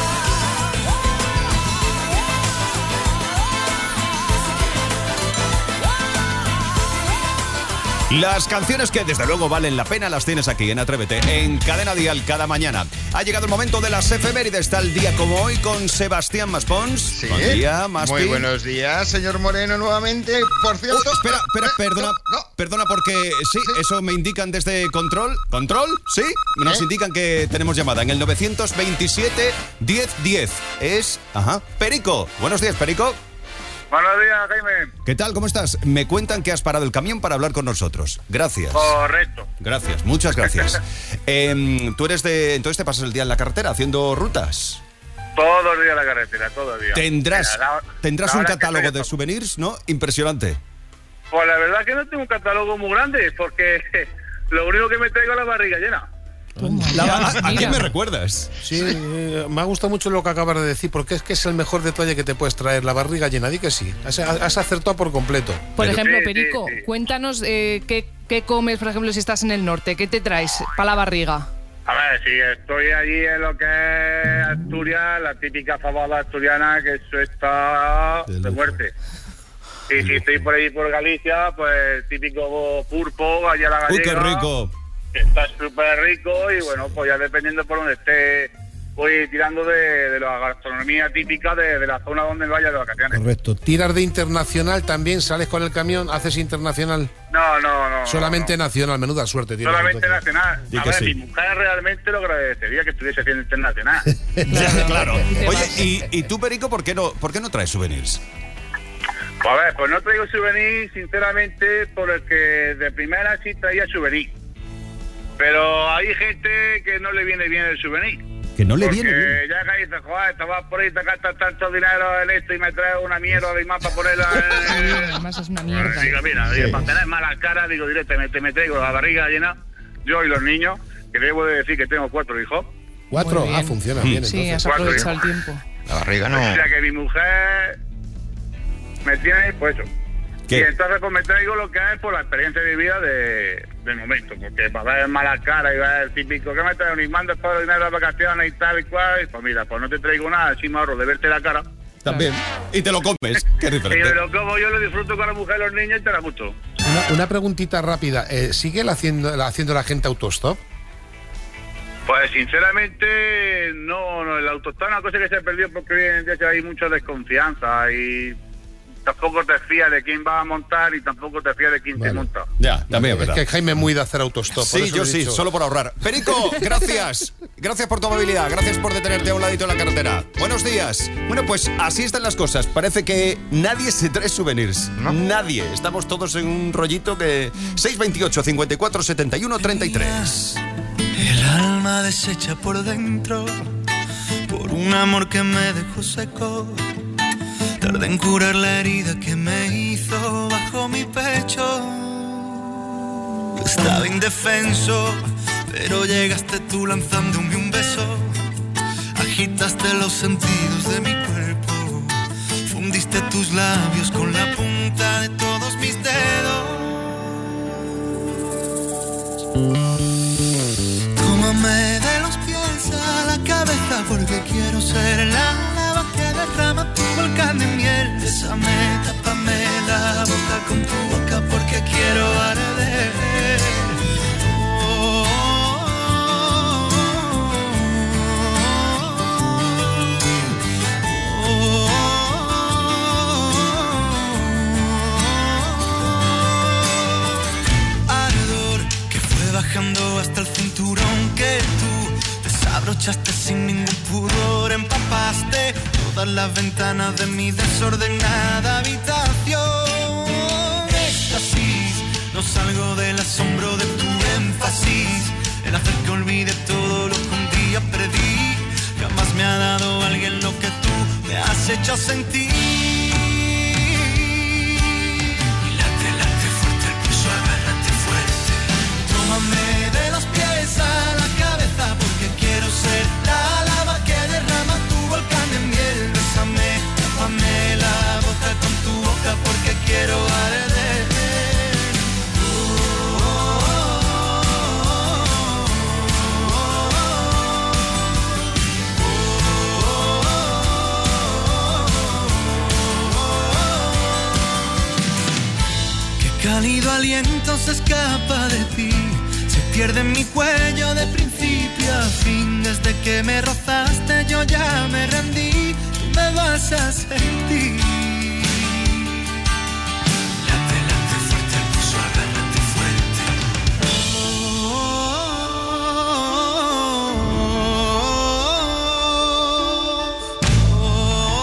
Speaker 1: Las canciones que desde luego valen la pena las tienes aquí en Atrévete, en Cadena Dial cada mañana. Ha llegado el momento de las efemérides, tal día como hoy con Sebastián Maspons.
Speaker 5: Sí.
Speaker 1: Buen día, Maspi.
Speaker 5: Muy buenos días, señor Moreno, nuevamente. Por cierto...
Speaker 1: Uy, espera, espera,
Speaker 5: Eh,
Speaker 1: perdona,
Speaker 5: no, no.
Speaker 1: perdona porque sí, eso me indican desde Control. ¿Control? ¿Sí? Nos
Speaker 5: ¿Eh?
Speaker 1: indican que tenemos llamada en el nueve veintisiete diez diez. Es, ajá, Perico. Buenos días, Perico.
Speaker 10: Buenos días, Jaime.
Speaker 1: ¿Qué tal? ¿Cómo estás? Me cuentan que has parado el camión para hablar con nosotros. Gracias.
Speaker 10: Correcto.
Speaker 1: Gracias, muchas gracias. Em, ¿Tú eres de... entonces te pasas el día en la carretera haciendo rutas?
Speaker 10: Todo el día en la carretera, todo el día.
Speaker 1: Tendrás,
Speaker 10: Mira, la-
Speaker 1: tendrás
Speaker 10: la
Speaker 1: un
Speaker 10: hora que
Speaker 1: catálogo
Speaker 10: estoy-
Speaker 1: de souvenirs, ¿no? Impresionante.
Speaker 10: Pues la verdad que no tengo un catálogo muy grande, porque lo único que me traigo es la barriga llena.
Speaker 1: La- ¿a, ¿A
Speaker 6: Mira.
Speaker 1: quién me recuerdas?
Speaker 4: Sí, eh, me ha gustado mucho lo que acabas de decir, porque es que es el mejor detalle que te puedes traer, la barriga llena, di que sí. Has, has acertado por completo.
Speaker 6: Por
Speaker 1: Pero-
Speaker 6: ejemplo,
Speaker 10: Sí, sí,
Speaker 6: Perico,
Speaker 10: sí.
Speaker 6: cuéntanos eh, qué, qué comes, por ejemplo, si estás en el norte. ¿Qué te traes para la barriga?
Speaker 10: A ver, si estoy allí en lo que es Asturias, la típica fabada asturiana, que eso está
Speaker 1: De
Speaker 10: de,
Speaker 1: lujo.
Speaker 10: muerte. Y si estoy por ahí por Galicia, pues típico pulpo, allá la
Speaker 1: ¡Uy,
Speaker 10: gallega.
Speaker 1: qué rico!
Speaker 10: Que está súper rico y bueno, pues ya dependiendo por donde esté, voy tirando de, de la gastronomía típica de, de la zona donde vaya de vacaciones.
Speaker 4: Correcto. ¿Tiras de internacional también? ¿Sales con el camión? ¿Haces internacional?
Speaker 10: No, no, no.
Speaker 4: Solamente
Speaker 10: no, no.
Speaker 4: nacional, menuda suerte tienes.
Speaker 10: Solamente
Speaker 4: entonces.
Speaker 10: nacional.
Speaker 1: Di
Speaker 10: A
Speaker 1: que
Speaker 10: ver,
Speaker 1: sí.
Speaker 10: mi mujer realmente lo agradecería que estuviese haciendo internacional.
Speaker 1: Ya, claro.
Speaker 6: Y te
Speaker 1: Oye,
Speaker 6: vas.
Speaker 1: ¿y, y tú, Perico, por qué no, por qué no traes souvenirs?
Speaker 10: Pues a ver, pues no traigo souvenir, sinceramente, por el que de primera sí traía souvenir. Pero hay gente que no le viene bien el souvenir.
Speaker 1: Que no le
Speaker 10: Porque
Speaker 1: viene bien.
Speaker 10: ya que dices, joder, te vas por ahí, te gastas tanto dinero en esto y me traes una mierda de más para ponerla
Speaker 6: Sí,
Speaker 10: en...
Speaker 6: además es una
Speaker 10: Pues
Speaker 6: mierda.
Speaker 10: digo, mira, digo, para tener mala cara, digo directamente, me traigo la barriga llena, yo y los niños, que debo de decir que tengo cuatro hijos.
Speaker 4: ¿Cuatro?
Speaker 6: Muy bien.
Speaker 4: Ah, funciona bien,
Speaker 6: Sí, has
Speaker 4: entonces.
Speaker 10: Cuatro,
Speaker 6: aprovechado el
Speaker 10: hijo.
Speaker 6: tiempo.
Speaker 5: La barriga no...
Speaker 10: O sea que mi mujer me tiene, pues eso.
Speaker 1: ¿Qué?
Speaker 10: Y entonces pues me traigo lo que es por la experiencia vivida de, del momento, porque para ver mala cara y ver el típico que me trae un imán después de dinero de vacaciones y tal y cual, pues mira, pues no te traigo nada, así me ahorro de verte la cara.
Speaker 1: También. Y te lo comes, que es
Speaker 10: Y
Speaker 1: diferente.
Speaker 10: me lo como yo, lo disfruto con la mujer, los niños y te la gusto.
Speaker 4: Una, una preguntita rápida. Eh, ¿Sigue la haciendo, la haciendo la gente autostop?
Speaker 10: Pues sinceramente, no, no, el autostop es una cosa que se perdió porque hoy en día hay mucha desconfianza y tampoco te fías de quién va a montar y tampoco te fías de quién
Speaker 4: Vale.
Speaker 10: te monta.
Speaker 1: Ya, también es
Speaker 4: Es
Speaker 1: verdad.
Speaker 4: que Jaime es muy de hacer autostop. por
Speaker 1: Sí,
Speaker 4: eso
Speaker 1: yo
Speaker 4: lo he
Speaker 1: sí,
Speaker 4: dicho.
Speaker 1: solo por ahorrar. Perico, gracias. Gracias por tu amabilidad, gracias por detenerte a un ladito de la carretera. Buenos días. Bueno, pues así están las cosas. Parece que nadie se trae souvenirs. Nadie. Estamos todos en un rollito que... seis veintiocho, cincuenta y cuatro, setenta y uno, treinta y tres.
Speaker 7: El alma deshecha por dentro por un amor que me dejó seco. Tal
Speaker 11: Tardé en curar la herida que me hizo bajo mi pecho. Estaba indefenso, pero llegaste tú lanzándome un beso. Agitaste los sentidos de mi cuerpo. Fundiste tus labios con la punta de todos mis dedos. Tómame de los pies a la cabeza porque quiero ser la lava que derrama tu volcán de miel. Bésame, tápame la boca con tu boca porque quiero arder. Oh, oh, oh, oh. Ardor que fue bajando hasta el cinturón que tú desabrochaste sin ningún pudor, empapaste todas las ventanas de mi desordenada habitación. Éxtasis, no salgo del asombro de tu énfasis, el hacer que olvide todo lo que un día perdí. Jamás me ha dado alguien lo que tú me has hecho sentir. Y late, late fuerte el pulso, agárrate fuerte. Tómame de los pies a la cabeza porque quiero ser la lava que derrama tu volcán de miel. Bésame, tápame la boca con tu boca porque quiero arder. Qué cálido aliento se escapa de ti, se pierde en mi cuello de principio a fin. Desde que me rozaste yo ya me rendí, tú me vas a sentir. Late, late fuerte el pulso, agárrate fuerte. Oh, oh, oh,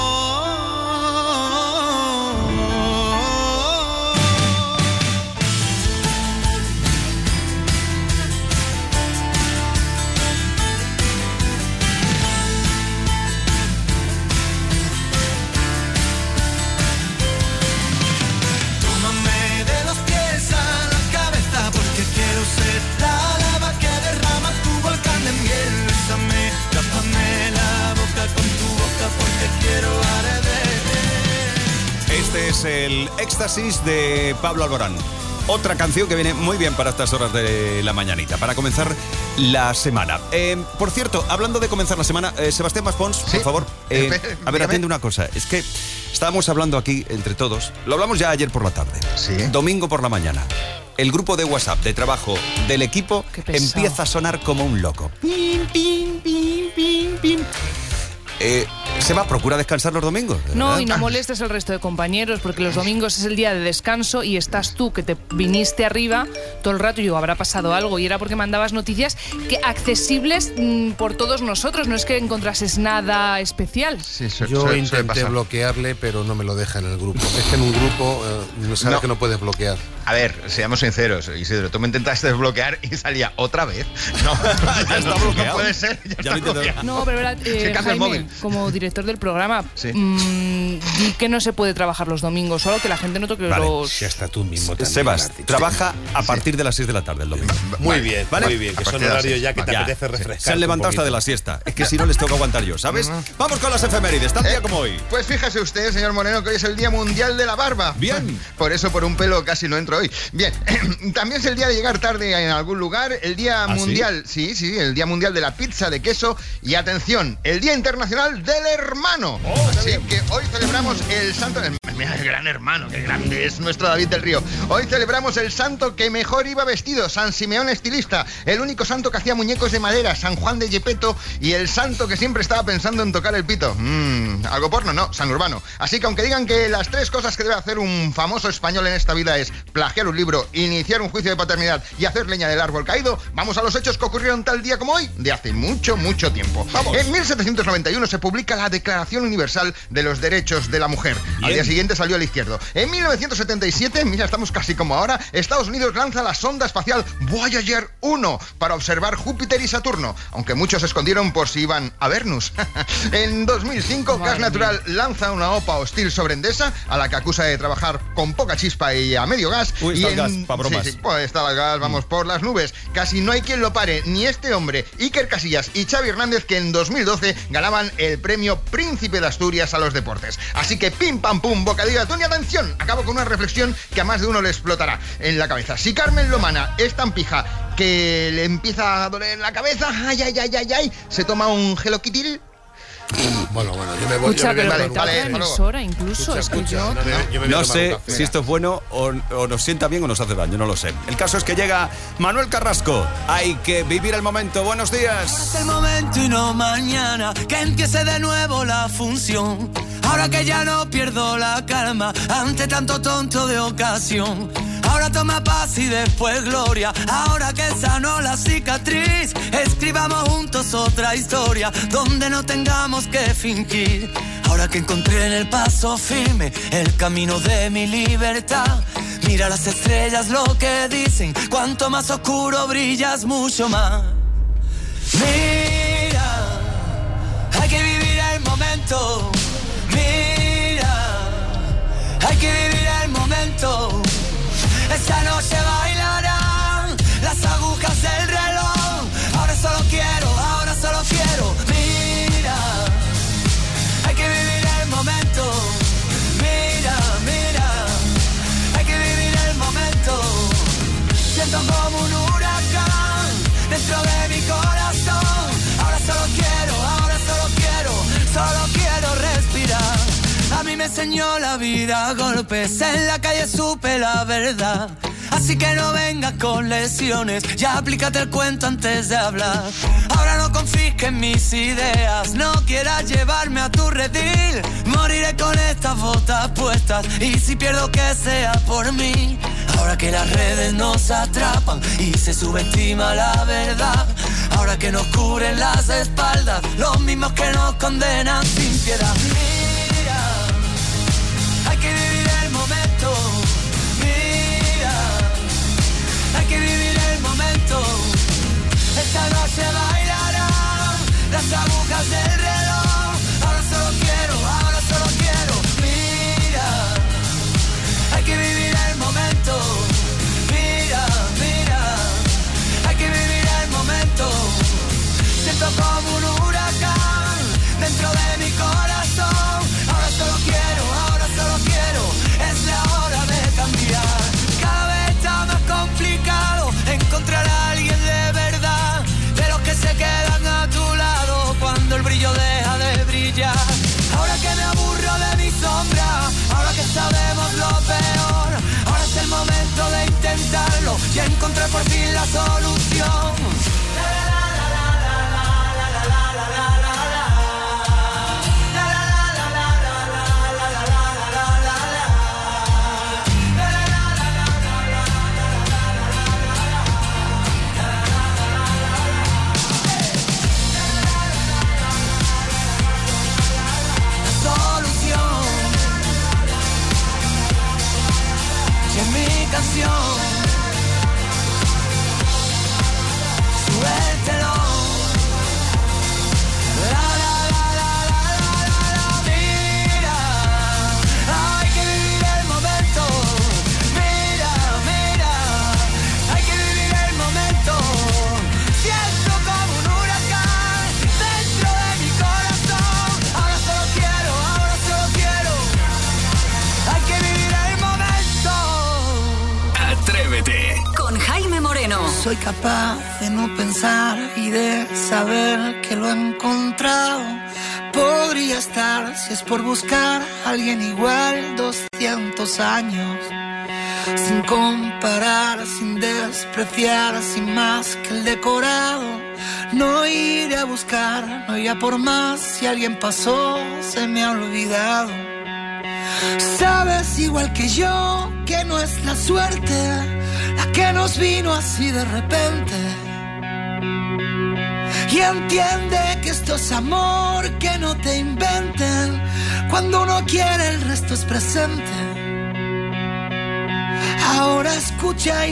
Speaker 1: Este es el Éxtasis de Pablo Alborán. Otra canción que viene muy bien para estas horas de la mañanita, para comenzar la semana. Eh, por cierto, hablando de comenzar la semana, eh, Sebastián Maspons, ¿sí? Por favor. Eh, a ver, atiende una cosa. Es que estábamos hablando aquí entre todos, lo hablamos ya ayer por la tarde, ¿sí? Domingo por la mañana. El grupo de WhatsApp de trabajo del equipo empieza a sonar como un loco. Pim, pim, pim, pim, pim. Eh, Seba, procura descansar los domingos.
Speaker 6: No, y no molestes al resto de compañeros, porque los domingos es el día de descanso y estás tú, que te viniste arriba todo el rato y digo, habrá pasado algo. Y era porque mandabas noticias que accesibles mmm, por todos nosotros, no es que encontrases nada especial.
Speaker 4: Sí, so, Yo so, intenté bloquearle, pero no me lo deja en el grupo. Es que en un grupo eh, no sabe no. que no puedes bloquear.
Speaker 5: A ver, seamos sinceros, Isidro, tú me intentaste desbloquear y salía otra vez. No,
Speaker 1: ya está bloqueado.
Speaker 5: No puede ser, ya, ya está bloqueado.
Speaker 6: No, pero verdad, eh, Jaime, como director del programa, sí. mmm, di que no se puede trabajar los domingos, solo que la gente no toque vale. los...
Speaker 4: Ya está tú mismo también.
Speaker 1: Sebas, trabaja a partir sí. de las seis de la tarde el domingo.
Speaker 4: Muy vale. bien, ¿vale? muy bien, que son horarios ya que te ya. apetece refrescar.
Speaker 1: Se han levantado hasta de la siesta, es que si no les toca aguantar yo, ¿sabes? Uh-huh. Vamos con las efemérides, tal día eh, como hoy.
Speaker 5: Pues fíjese usted, señor Moreno, que hoy es el Día Mundial de la Barba.
Speaker 1: Bien.
Speaker 5: Por eso por un pelo casi no entro hoy. Bien, también es el día de llegar tarde en algún lugar, el Día ¿Ah, Mundial, sí? sí, sí, el Día Mundial de la Pizza de Queso y, atención, el Día Internacional del Hermano. Oh, Así que hoy celebramos el santo... Mira, el gran hermano, qué grande es nuestro David del Río. Hoy celebramos el santo que mejor iba vestido, San Simeón Estilista, el único santo que hacía muñecos de madera, San Juan de Yepeto, y el santo que siempre estaba pensando en tocar el pito. Mmm, ¿algo porno? No, San Urbano. Así que aunque digan que las tres cosas que debe hacer un famoso español en esta vida es plagiar un libro, iniciar un juicio de paternidad y hacer leña del árbol caído, vamos a los hechos que ocurrieron tal día como hoy, de hace mucho, mucho tiempo. Vamos. En mil setecientos noventa y uno se publica la Declaración Universal de los Derechos de la Mujer. Bien. Al día siguiente salió el izquierdo. En mil novecientos setenta y siete, mira, estamos casi como ahora, Estados Unidos lanza la sonda espacial Voyager uno para observar Júpiter y Saturno, aunque muchos se escondieron por si iban a vernos. En dos mil cinco, Gas Natural lanza una OPA hostil sobre Endesa, a la que acusa de trabajar con poca chispa y a medio gas.
Speaker 1: Uy,
Speaker 5: y
Speaker 1: está
Speaker 5: en...
Speaker 1: el gas, pa' bromas.
Speaker 5: Sí, sí, pues está el gas, vamos mm. por las nubes. Casi no hay quien lo pare, ni este hombre, Iker Casillas y Xavi Hernández, que en dos mil doce ganaban el premio Príncipe de Asturias a los deportes. Así que pim pam pum, bocadillo de atún y atención. Acabo con una reflexión que a más de uno le explotará en la cabeza. Si Carmen Lomana es tan pija que le empieza a doler la cabeza, ay, ay, ay, ay, ay, se toma un Hello Kitty.
Speaker 4: Bueno, bueno, yo me voy.
Speaker 6: Escucha,
Speaker 4: yo me
Speaker 6: pero
Speaker 4: vale,
Speaker 6: vale,
Speaker 4: vale,
Speaker 6: emisora incluso,
Speaker 4: escucha,
Speaker 6: es que
Speaker 4: escucha,
Speaker 6: yo...
Speaker 4: no, yo me
Speaker 1: No sé si esto es bueno o, o nos sienta bien o nos hace daño, no lo sé. El caso es que llega Manuel Carrasco. Hay que vivir el momento. Buenos días.
Speaker 7: Es el momento y no mañana, que empiece de nuevo la función. Ahora que ya no pierdo la calma ante tanto tonto de ocasión. Ahora toma paz y después gloria. Ahora que sanó la cicatriz, escribamos juntos otra historia donde no tengamos que fingir. Ahora que encontré en el paso firme el camino de mi libertad. Mira las estrellas lo que dicen, cuanto más oscuro brillas mucho más. Mira, hay que vivir el momento. Mira, hay que vivir el momento. Esta noche bailarán las agujas del reloj. Ahora solo quiero, ahora solo quiero. Mira, hay que vivir el momento. Mira, mira, hay que vivir el momento. Siento como un huracán dentro de mi corazón. Ahora solo quiero, ahora solo quiero, solo quiero respirar. A mí me enseñó la vida a golpes, en la calle supe la verdad. Así que no vengas con lesiones, ya aplícate el cuento antes de hablar. Ahora no confisques mis ideas, no quieras llevarme a tu redil. Moriré con estas botas puestas y si pierdo que sea por mí. Ahora que las redes nos atrapan y se subestima la verdad. Ahora que nos cubren las espaldas los mismos que nos condenan sin piedad. Hay que vivir el momento. Mira, hay que vivir el momento. Esta noche bailarán las agujas del reloj. Ahora solo quiero, ahora solo quiero. Mira, hay que vivir el momento. Mira, mira, hay que vivir el momento. Siento como un huracán dentro de mi corazón. Ahora solo quiero, ahora solo quiero, es la hora de cambiar. Cada vez está más complicado encontrar a alguien de verdad, de los que se quedan a tu lado cuando el brillo deja de brillar. Ahora que me aburro de mi sombra, ahora que sabemos lo peor, ahora es el momento de intentarlo y encontrar por fin la solución. Canción, suéltelo. La, la, la, la, la, la, la, mira, hay que vivir el momento. Mira, mira, hay que vivir el momento. Siento como un huracán dentro de mi corazón. Ahora solo quiero, ahora solo quiero. Hay que vivir el momento.
Speaker 2: Atrévete
Speaker 3: con Jaime Moreno.
Speaker 12: Soy capaz de no pensar y de saber que lo he encontrado. Podría estar, si es por buscar a alguien igual, doscientos años. Sin comparar, sin despreciar, sin más que el decorado. No iré a buscar, no iré a por más. Si alguien pasó, se me ha olvidado. Sabes igual que yo que no es la suerte la que nos vino así de repente. Y entiende que esto es amor, que no te inventen. Cuando uno quiere el resto es presente. Ahora escucha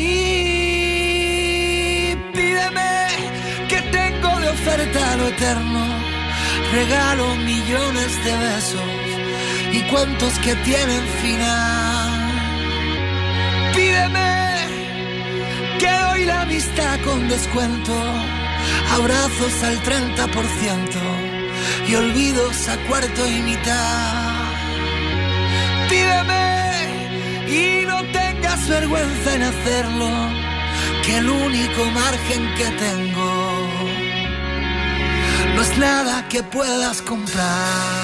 Speaker 12: y pídeme que tengo de oferta lo eterno. Regalo millones de besos y cuentos que tienen final. Pídeme que doy la amistad con descuento, abrazos al treinta por ciento y olvidos a cuarto y mitad. Pídeme y no tengas vergüenza en hacerlo, que el único margen que tengo no es nada que puedas comprar.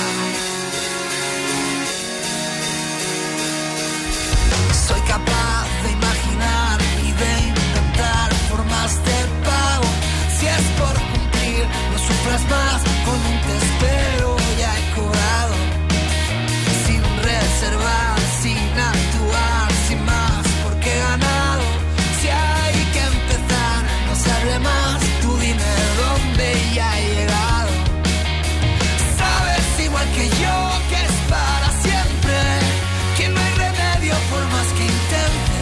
Speaker 12: Soy capaz de imaginar y de inventar formas de pago. Si es por cumplir, no sufras más, con un te espero ya he cobrado. Sin reservar, sin actuar, sin más, porque he ganado. Si hay que empezar, no se hable más, tú dime dónde ya he llegado. Sabes igual que yo que es para siempre, que no hay remedio por más que intente.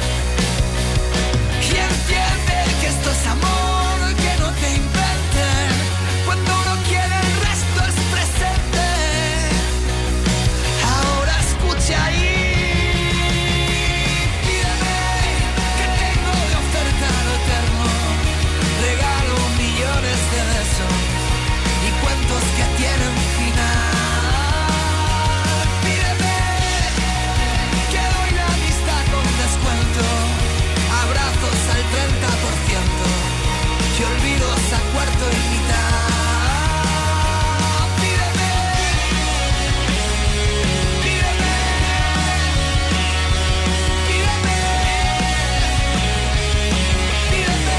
Speaker 12: Y entiende que esto es amor, que no te inventen. Cuando uno quiere el resto es presente. Ahora escucha ahí. Pídeme que tengo de oferta lo eterno. Regalo millones de besos y cuentos que tienen final. Pídeme que doy la amistad con descuento, abrazos al treinta por ciento y olvidos a cuarto y mitad. Pídeme, pídeme, pídeme, pídeme.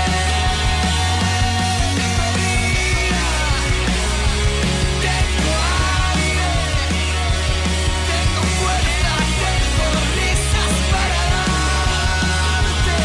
Speaker 12: Tengo aire, tengo fuerza, tengo risas para darte.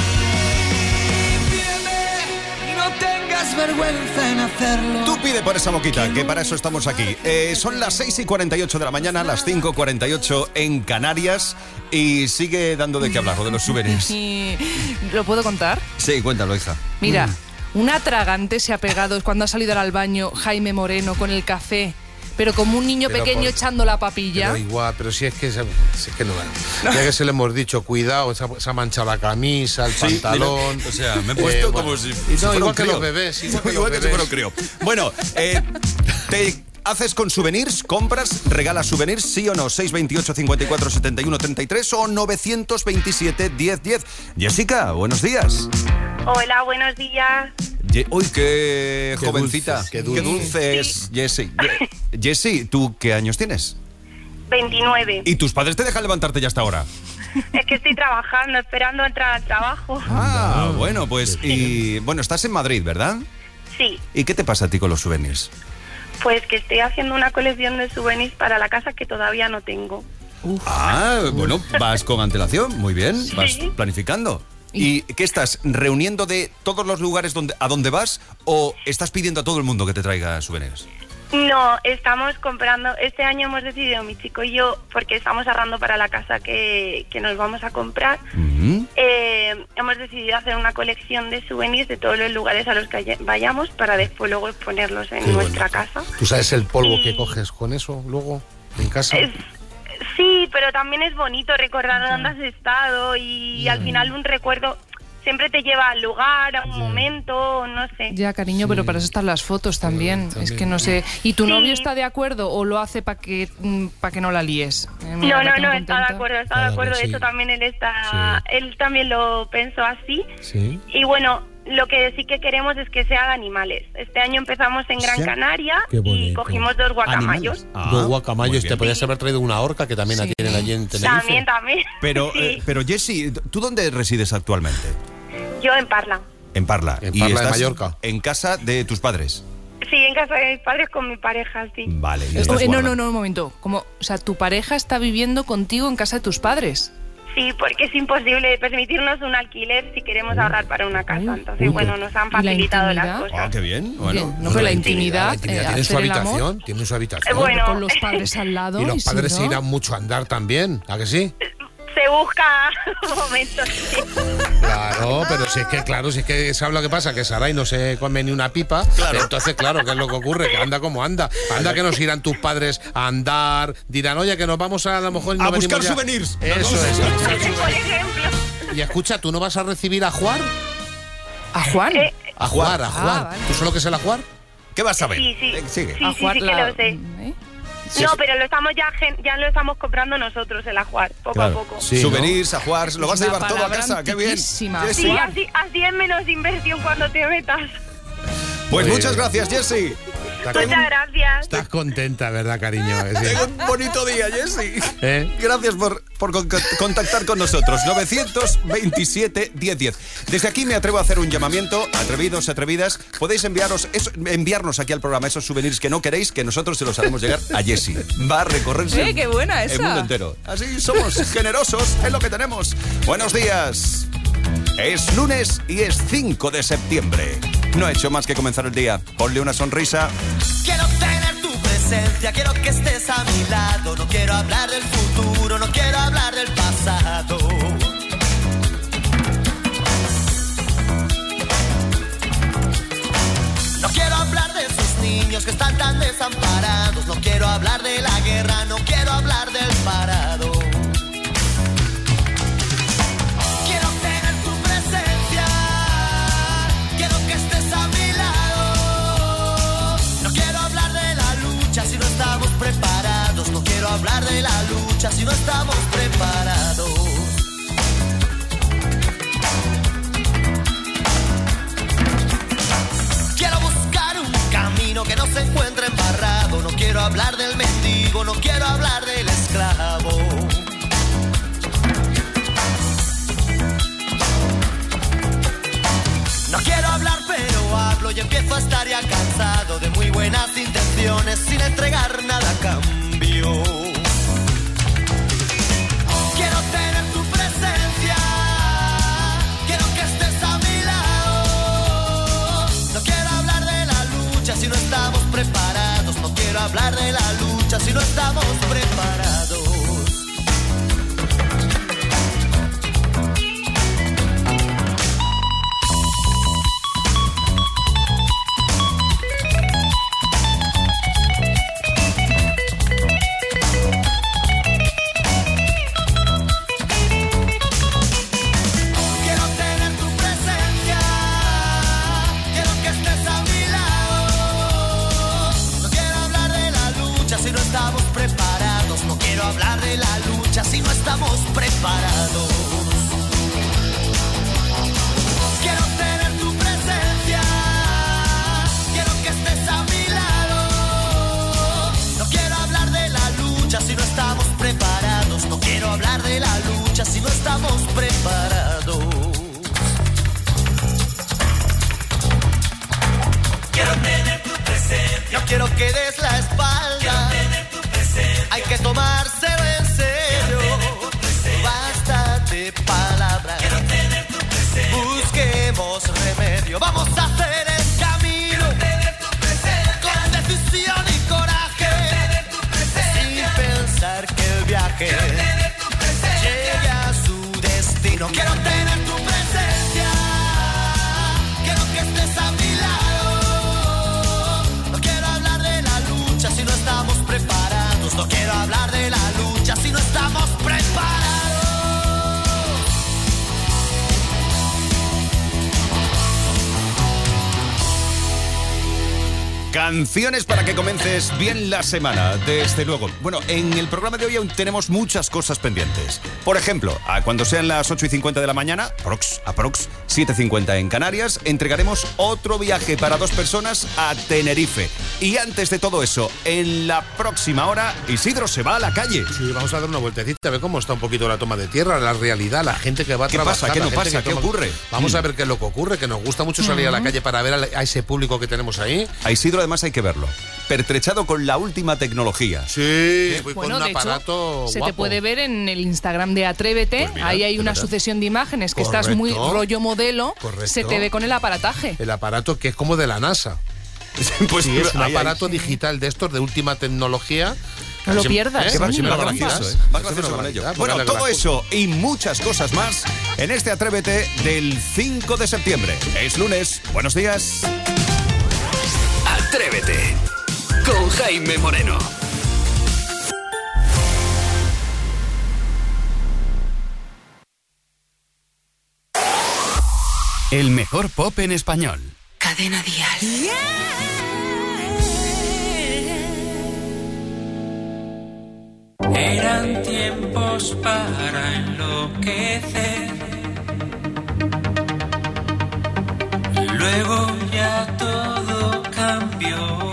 Speaker 12: Pídeme y no tengas vergüenza en hacerlo.
Speaker 1: Tú pide por esa boquita, que para eso estamos aquí. Eh, son las seis y cuarenta y ocho de la mañana, las cinco y cuarenta y ocho en Canarias. Y sigue dando de qué hablar, lo de los souvenirs.
Speaker 6: Y- ¿Lo puedo contar?
Speaker 1: Sí, cuéntalo, hija.
Speaker 6: Mira, un atragante se ha pegado cuando ha salido al baño Jaime Moreno con el café, pero como un niño
Speaker 4: Pero
Speaker 6: pequeño
Speaker 4: por-
Speaker 6: echando la papilla.
Speaker 4: Pero igual, pero si es que, se- si es que no. Ya que se le hemos dicho, cuidado, se ha, se ha manchado la camisa, el
Speaker 1: Sí,
Speaker 4: pantalón.
Speaker 1: mira, o sea, me he puesto como
Speaker 4: bueno.
Speaker 1: si,
Speaker 4: Y
Speaker 1: si
Speaker 4: no,
Speaker 1: fuera
Speaker 4: igual
Speaker 1: un
Speaker 4: que
Speaker 1: crío.
Speaker 4: los bebés, igual que
Speaker 1: Igual
Speaker 4: los
Speaker 1: que si fuera un
Speaker 4: bebés.
Speaker 1: crío. Bueno, eh, te haces con souvenirs, compras, regalas souvenirs, sí o no. seis veintiocho, cincuenta y cuatro, setenta y uno, treinta y tres o novecientos veintisiete, diez, diez. Jessica, buenos días.
Speaker 13: Hola, buenos días.
Speaker 1: Ye- Uy, qué,
Speaker 4: Qué
Speaker 1: jovencita.
Speaker 4: dulce, qué
Speaker 1: Qué
Speaker 4: dulce.
Speaker 1: dulce es Jessie. Ye- Jessie, ¿tú qué años tienes?
Speaker 13: veintinueve.
Speaker 1: ¿Y tus padres te dejan levantarte ya hasta ahora?
Speaker 13: Es que estoy trabajando, esperando entrar al trabajo.
Speaker 1: Ah, bueno, pues y bueno, estás en Madrid, ¿verdad?
Speaker 13: Sí,
Speaker 1: ¿Y qué te pasa a ti con los souvenirs?
Speaker 13: pues que estoy haciendo una colección de souvenirs para la casa que todavía no tengo.
Speaker 1: Ah, bueno, vas con antelación, muy bien,
Speaker 13: Sí.
Speaker 1: vas planificando. ¿Y qué estás reuniendo de todos los lugares donde, a donde vas o estás pidiendo a todo el mundo que te traiga souvenirs?
Speaker 13: No, estamos comprando, este año hemos decidido, mi chico y yo, porque estamos ahorrando para la casa que, que nos vamos a comprar, eh, hemos decidido hacer una colección de souvenirs de todos los lugares a los que haya- vayamos para después luego exponerlos en
Speaker 4: Qué
Speaker 13: nuestra
Speaker 4: bonito.
Speaker 13: casa.
Speaker 4: ¿Tú sabes el polvo
Speaker 13: Y-
Speaker 4: que coges con eso luego en casa?
Speaker 13: Es- sí, pero también es bonito recordar dónde has estado y al final un recuerdo siempre te lleva al lugar, a un momento, no sé.
Speaker 6: Ya, cariño, pero para eso están las fotos también. Es que no sé. ¿Y tu
Speaker 13: Sí.
Speaker 6: novio está de acuerdo o lo hace para que, para que no la líes? Eh, mira,
Speaker 13: No,
Speaker 6: la
Speaker 13: no,
Speaker 6: tengo
Speaker 13: no, está de
Speaker 6: contenta.
Speaker 13: acuerdo, está de acuerdo. De hecho, también él está, él también lo pensó así.
Speaker 4: Sí.
Speaker 13: Y bueno, lo que sí que queremos es que sea de animales. Este año empezamos en Gran
Speaker 4: Sí.
Speaker 13: Canaria
Speaker 4: Qué
Speaker 13: y
Speaker 4: bonito.
Speaker 13: cogimos dos guacamayos.
Speaker 4: Dos guacamayos.
Speaker 1: muy
Speaker 4: Te
Speaker 1: bien.
Speaker 4: podías haber traído una orca que también la tienen allí en Tenerife.
Speaker 13: También, también.
Speaker 1: Pero,
Speaker 13: Sí.
Speaker 1: eh, pero Jessie, ¿tú dónde resides actualmente?
Speaker 13: Yo en Parla.
Speaker 1: En Parla.
Speaker 4: En
Speaker 1: ¿Y
Speaker 4: Parla de
Speaker 1: estás
Speaker 4: Mallorca?
Speaker 1: en casa de tus padres?
Speaker 13: Sí, en casa de mis padres con mi pareja, sí.
Speaker 1: Vale. y
Speaker 6: Eh,
Speaker 1: estás
Speaker 6: no, no,
Speaker 1: guardando.
Speaker 6: no, un momento. Como, o sea, tu pareja está viviendo contigo en casa de tus padres.
Speaker 13: Sí, porque es imposible permitirnos un alquiler si queremos ahorrar para una casa. Entonces,
Speaker 1: Uy,
Speaker 13: bueno, nos han facilitado las cosas.
Speaker 1: Ah, qué bien. Bueno,
Speaker 6: no, pero la intimidad,
Speaker 4: La intimidad
Speaker 6: eh,
Speaker 4: tiene su
Speaker 6: hacer el amor.
Speaker 4: habitación, tiene su habitación.
Speaker 13: Eh, bueno.
Speaker 6: Con los padres al lado.
Speaker 4: Y los
Speaker 6: si
Speaker 4: padres
Speaker 6: no-
Speaker 4: se irán mucho a andar también, ¿a que sí?
Speaker 13: Se busca momentos, sí.
Speaker 4: Claro, pero si es que, claro, si es que ¿sabes lo que pasa? Que Saray no se come ni una pipa, entonces, claro, ¿qué es lo que ocurre? Que anda como anda. Anda que nos irán tus padres a andar, dirán, oye, que nos vamos a, a lo mejor... y no
Speaker 1: A buscar
Speaker 4: venimos ya.
Speaker 1: souvenirs.
Speaker 4: Eso es.
Speaker 13: Por ejemplo.
Speaker 4: Y escucha, ¿tú no vas a recibir a Juar?
Speaker 6: ¿A Juan?
Speaker 13: Eh,
Speaker 4: A Juar, a
Speaker 6: Ah,
Speaker 4: Juar.
Speaker 6: vale.
Speaker 4: ¿Tú solo que es el a Juar?
Speaker 1: ¿Qué vas a ver?
Speaker 13: Sí, sí.
Speaker 1: Eh, sigue.
Speaker 13: Sí,
Speaker 6: A
Speaker 13: sí,
Speaker 6: jugar
Speaker 13: sí que
Speaker 6: la-
Speaker 13: lo sé.
Speaker 6: ¿eh?
Speaker 13: No, pero lo estamos ya, gen- ya lo estamos comprando nosotros, el ajuar, poco
Speaker 1: Claro.
Speaker 13: a poco.
Speaker 4: Sí,
Speaker 1: Souvenirs, a jugar, lo vas a
Speaker 6: Una
Speaker 1: llevar todo a
Speaker 6: palabra
Speaker 1: casa, qué bien.
Speaker 6: antiquísima.
Speaker 1: Jessie.
Speaker 13: Sí,
Speaker 6: Ajuar.
Speaker 13: así, así es menos inversión cuando te metas.
Speaker 1: Pues
Speaker 4: Muy
Speaker 1: muchas
Speaker 4: bien.
Speaker 1: gracias, Jessie.
Speaker 13: Muchas gracias.
Speaker 4: Estás contenta, ¿verdad, cariño? Que sí.
Speaker 1: Tengo un bonito día, Jessie.
Speaker 4: ¿Eh?
Speaker 1: Gracias por, por con- contactar con nosotros. nueve veintisiete, diez diez. Desde aquí me atrevo a hacer un llamamiento. Atrevidos, atrevidas. Podéis enviaros eso- enviarnos aquí al programa esos souvenirs que no queréis, que nosotros se los haremos llegar a Jessie. Va a recorrerse
Speaker 6: Eh, qué buena
Speaker 1: el
Speaker 6: esa.
Speaker 1: mundo entero. Así somos generosos, es lo que tenemos. Buenos días. Es lunes y es cinco de septiembre. No he hecho más que comenzar el día. Ponle una sonrisa.
Speaker 11: Quiero tener tu presencia, quiero que estés a mi lado. No quiero hablar del futuro, no quiero hablar del pasado. No quiero hablar de esos niños que están tan desamparados. No quiero hablar de la guerra, no quiero hablar del parado. Quiero tener tu presencia, quiero que estés a mi lado. No quiero hablar de la lucha si no estamos preparados. No quiero hablar de la lucha si no estamos preparados. Quiero buscar un camino que no se encuentre embarrado. No quiero hablar del mendigo, no quiero hablar del esclavo. No quiero hablar pero hablo y empiezo a estar ya cansado de muy buenas intenciones sin entregar nada a cambio. Quiero tener tu presencia, quiero que estés a mi lado. No quiero hablar de la lucha si no estamos preparados. No quiero hablar de la lucha si no estamos preparados. Quiero tener tu presencia, quiero que estés a mi lado. No quiero hablar de la lucha si no estamos preparados. No quiero hablar de la lucha si no estamos preparados. Quiero tener tu presencia, quiero que estés a mi lado. No quiero hablar de la lucha si no estamos preparados. No quiero hablar de la lucha si no estamos preparados. Quiero tener tu presencia. No quiero que des la espalda. Quiero tener tu presencia. Hay que tomárselo en serio. Basta de palabras. Quiero tener tu presencia. Busquemos remedio. Vamos a hacer el camino. Quiero tener tu presencia. Con decisión y coraje. Quiero tener tu presencia. Sin pensar que el viaje llegue a su destino. Quiero tener tu presencia. Quiero que estés a mi lado. No quiero hablar de la lucha si no estamos preparados. No quiero hablar de la lucha si no estamos preparados.
Speaker 1: Canciones para que comiences bien la semana, desde luego. Bueno, en el programa de hoy aún tenemos muchas cosas pendientes. Por ejemplo, a cuando sean las ocho y cincuenta de la mañana, aprox, aprox, siete y cincuenta en Canarias, entregaremos otro viaje para dos personas a Tenerife. Y antes de todo eso, en la próxima hora, Isidro se va a la calle.
Speaker 4: Sí, vamos a dar una vueltecita a ver cómo está un poquito la toma de tierra, la realidad, la gente que va a
Speaker 1: ¿Qué
Speaker 4: trabajar.
Speaker 1: pasa? ¿Qué
Speaker 4: la
Speaker 1: no
Speaker 4: gente
Speaker 1: pasa?
Speaker 4: que
Speaker 1: ¿Qué
Speaker 4: toma-
Speaker 1: ocurre?
Speaker 4: Vamos
Speaker 1: Mm.
Speaker 4: a ver qué es lo que ocurre, que nos gusta mucho salir a la calle para ver a, a ese público que tenemos ahí.
Speaker 1: A Isidro además hay que verlo. pertrechado con la última tecnología.
Speaker 4: Sí, voy
Speaker 6: Bueno,
Speaker 4: con un
Speaker 6: de hecho,
Speaker 4: aparato
Speaker 6: se
Speaker 4: guapo.
Speaker 6: te puede ver en el Instagram de Atrévete.
Speaker 4: Pues mira,
Speaker 6: ahí hay
Speaker 4: de
Speaker 6: una
Speaker 4: verdad.
Speaker 6: sucesión de imágenes que
Speaker 4: Correcto.
Speaker 6: estás muy rollo modelo.
Speaker 4: Correcto.
Speaker 6: Se te ve con el aparataje.
Speaker 4: El aparato que es como de la NASA.
Speaker 1: Pues
Speaker 4: sí, es un
Speaker 1: ahí, ahí.
Speaker 4: aparato digital de estos de última tecnología.
Speaker 6: No lo
Speaker 4: Así-
Speaker 6: pierdas.
Speaker 4: ¿eh?
Speaker 6: Qué
Speaker 4: Así me lo
Speaker 1: va
Speaker 4: gracias,
Speaker 1: gracioso,
Speaker 4: ¿eh?
Speaker 1: ¿eh? Va
Speaker 4: Así me
Speaker 1: gracioso
Speaker 4: lo
Speaker 1: con ello.
Speaker 4: gracias,
Speaker 1: Bueno,
Speaker 4: porque
Speaker 1: todo
Speaker 4: la-
Speaker 1: eso y muchas cosas más en este Atrévete del cinco de septiembre. Es lunes. Buenos días.
Speaker 2: Atrévete con Jaime Moreno. El mejor pop en español.
Speaker 3: Cadena Dial.
Speaker 11: Eran tiempos para enloquecer. Luego ya todo cambió.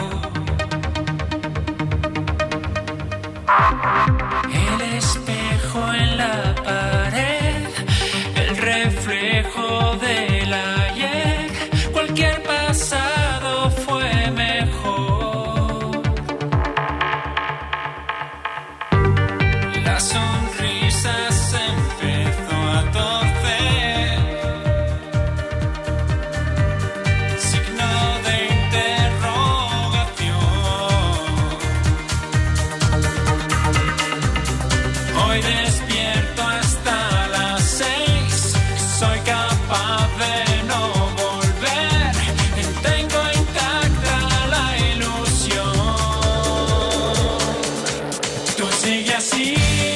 Speaker 11: El espejo en la pared, el reflejo del ayer. Cualquier pasado fue mejor. La sonrisa se empezó a torcer, signo de interrogación. Hoy despierto hasta las seis, soy capaz de no volver, tengo intacta la ilusión. Tú sigue así.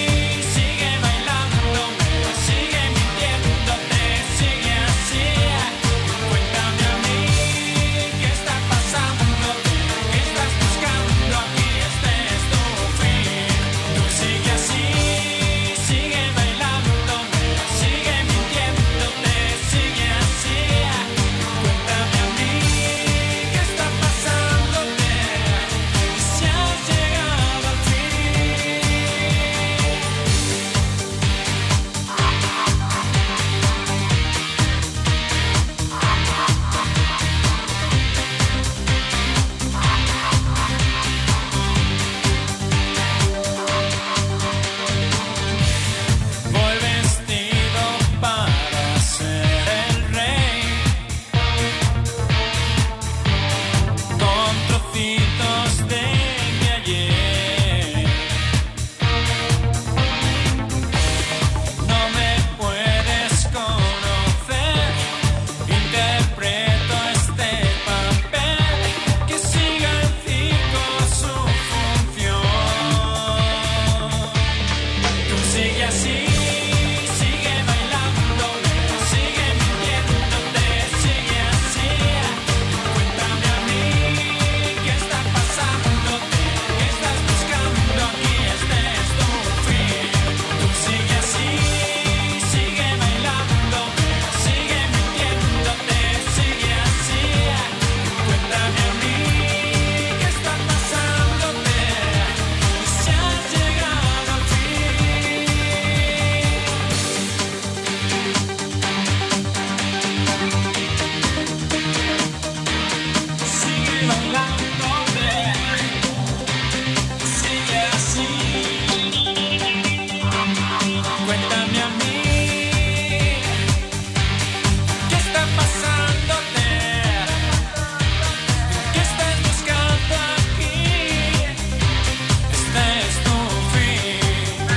Speaker 11: Voy vestido para ser el rey, con trocitos de mi ayer. No me puedes conocer, interpreto este papel, que siga el circo su función. Tú sigue así. Sigue bailando, sigue mintiéndote, sigue así. Cuéntame a mí qué está pasándote, qué estás buscando aquí, este es tu fin. Tú sigue así, sigue bailando, sigue mintiéndote, sigue así. Cuéntame a mí qué está pasándote, si has llegado al fin. Sigue bailando, sigue así. Cuéntame a mí qué está pasándote, qué estás buscando aquí. Este es tu fin.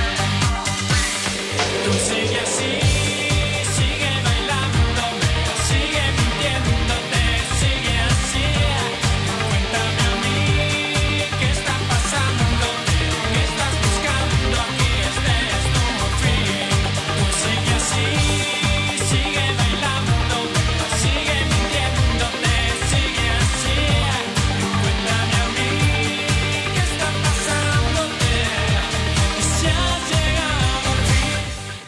Speaker 11: Tú sigue así, sigue bailando, sigue mintiéndote, sigue así. Cuéntame a mí qué está pasando, qué estás buscando aquí, este es tu fin. Tú sigue así, sigue bailando, sigue mintiéndote, sigue así. Cuéntame a mí qué está pasándote, si has llegado al fin.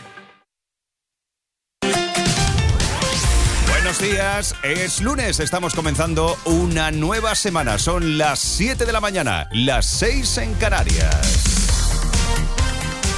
Speaker 1: Buenos días, es lunes, estamos comenzando una nueva semana. Son las siete de la mañana, las seis en Canarias.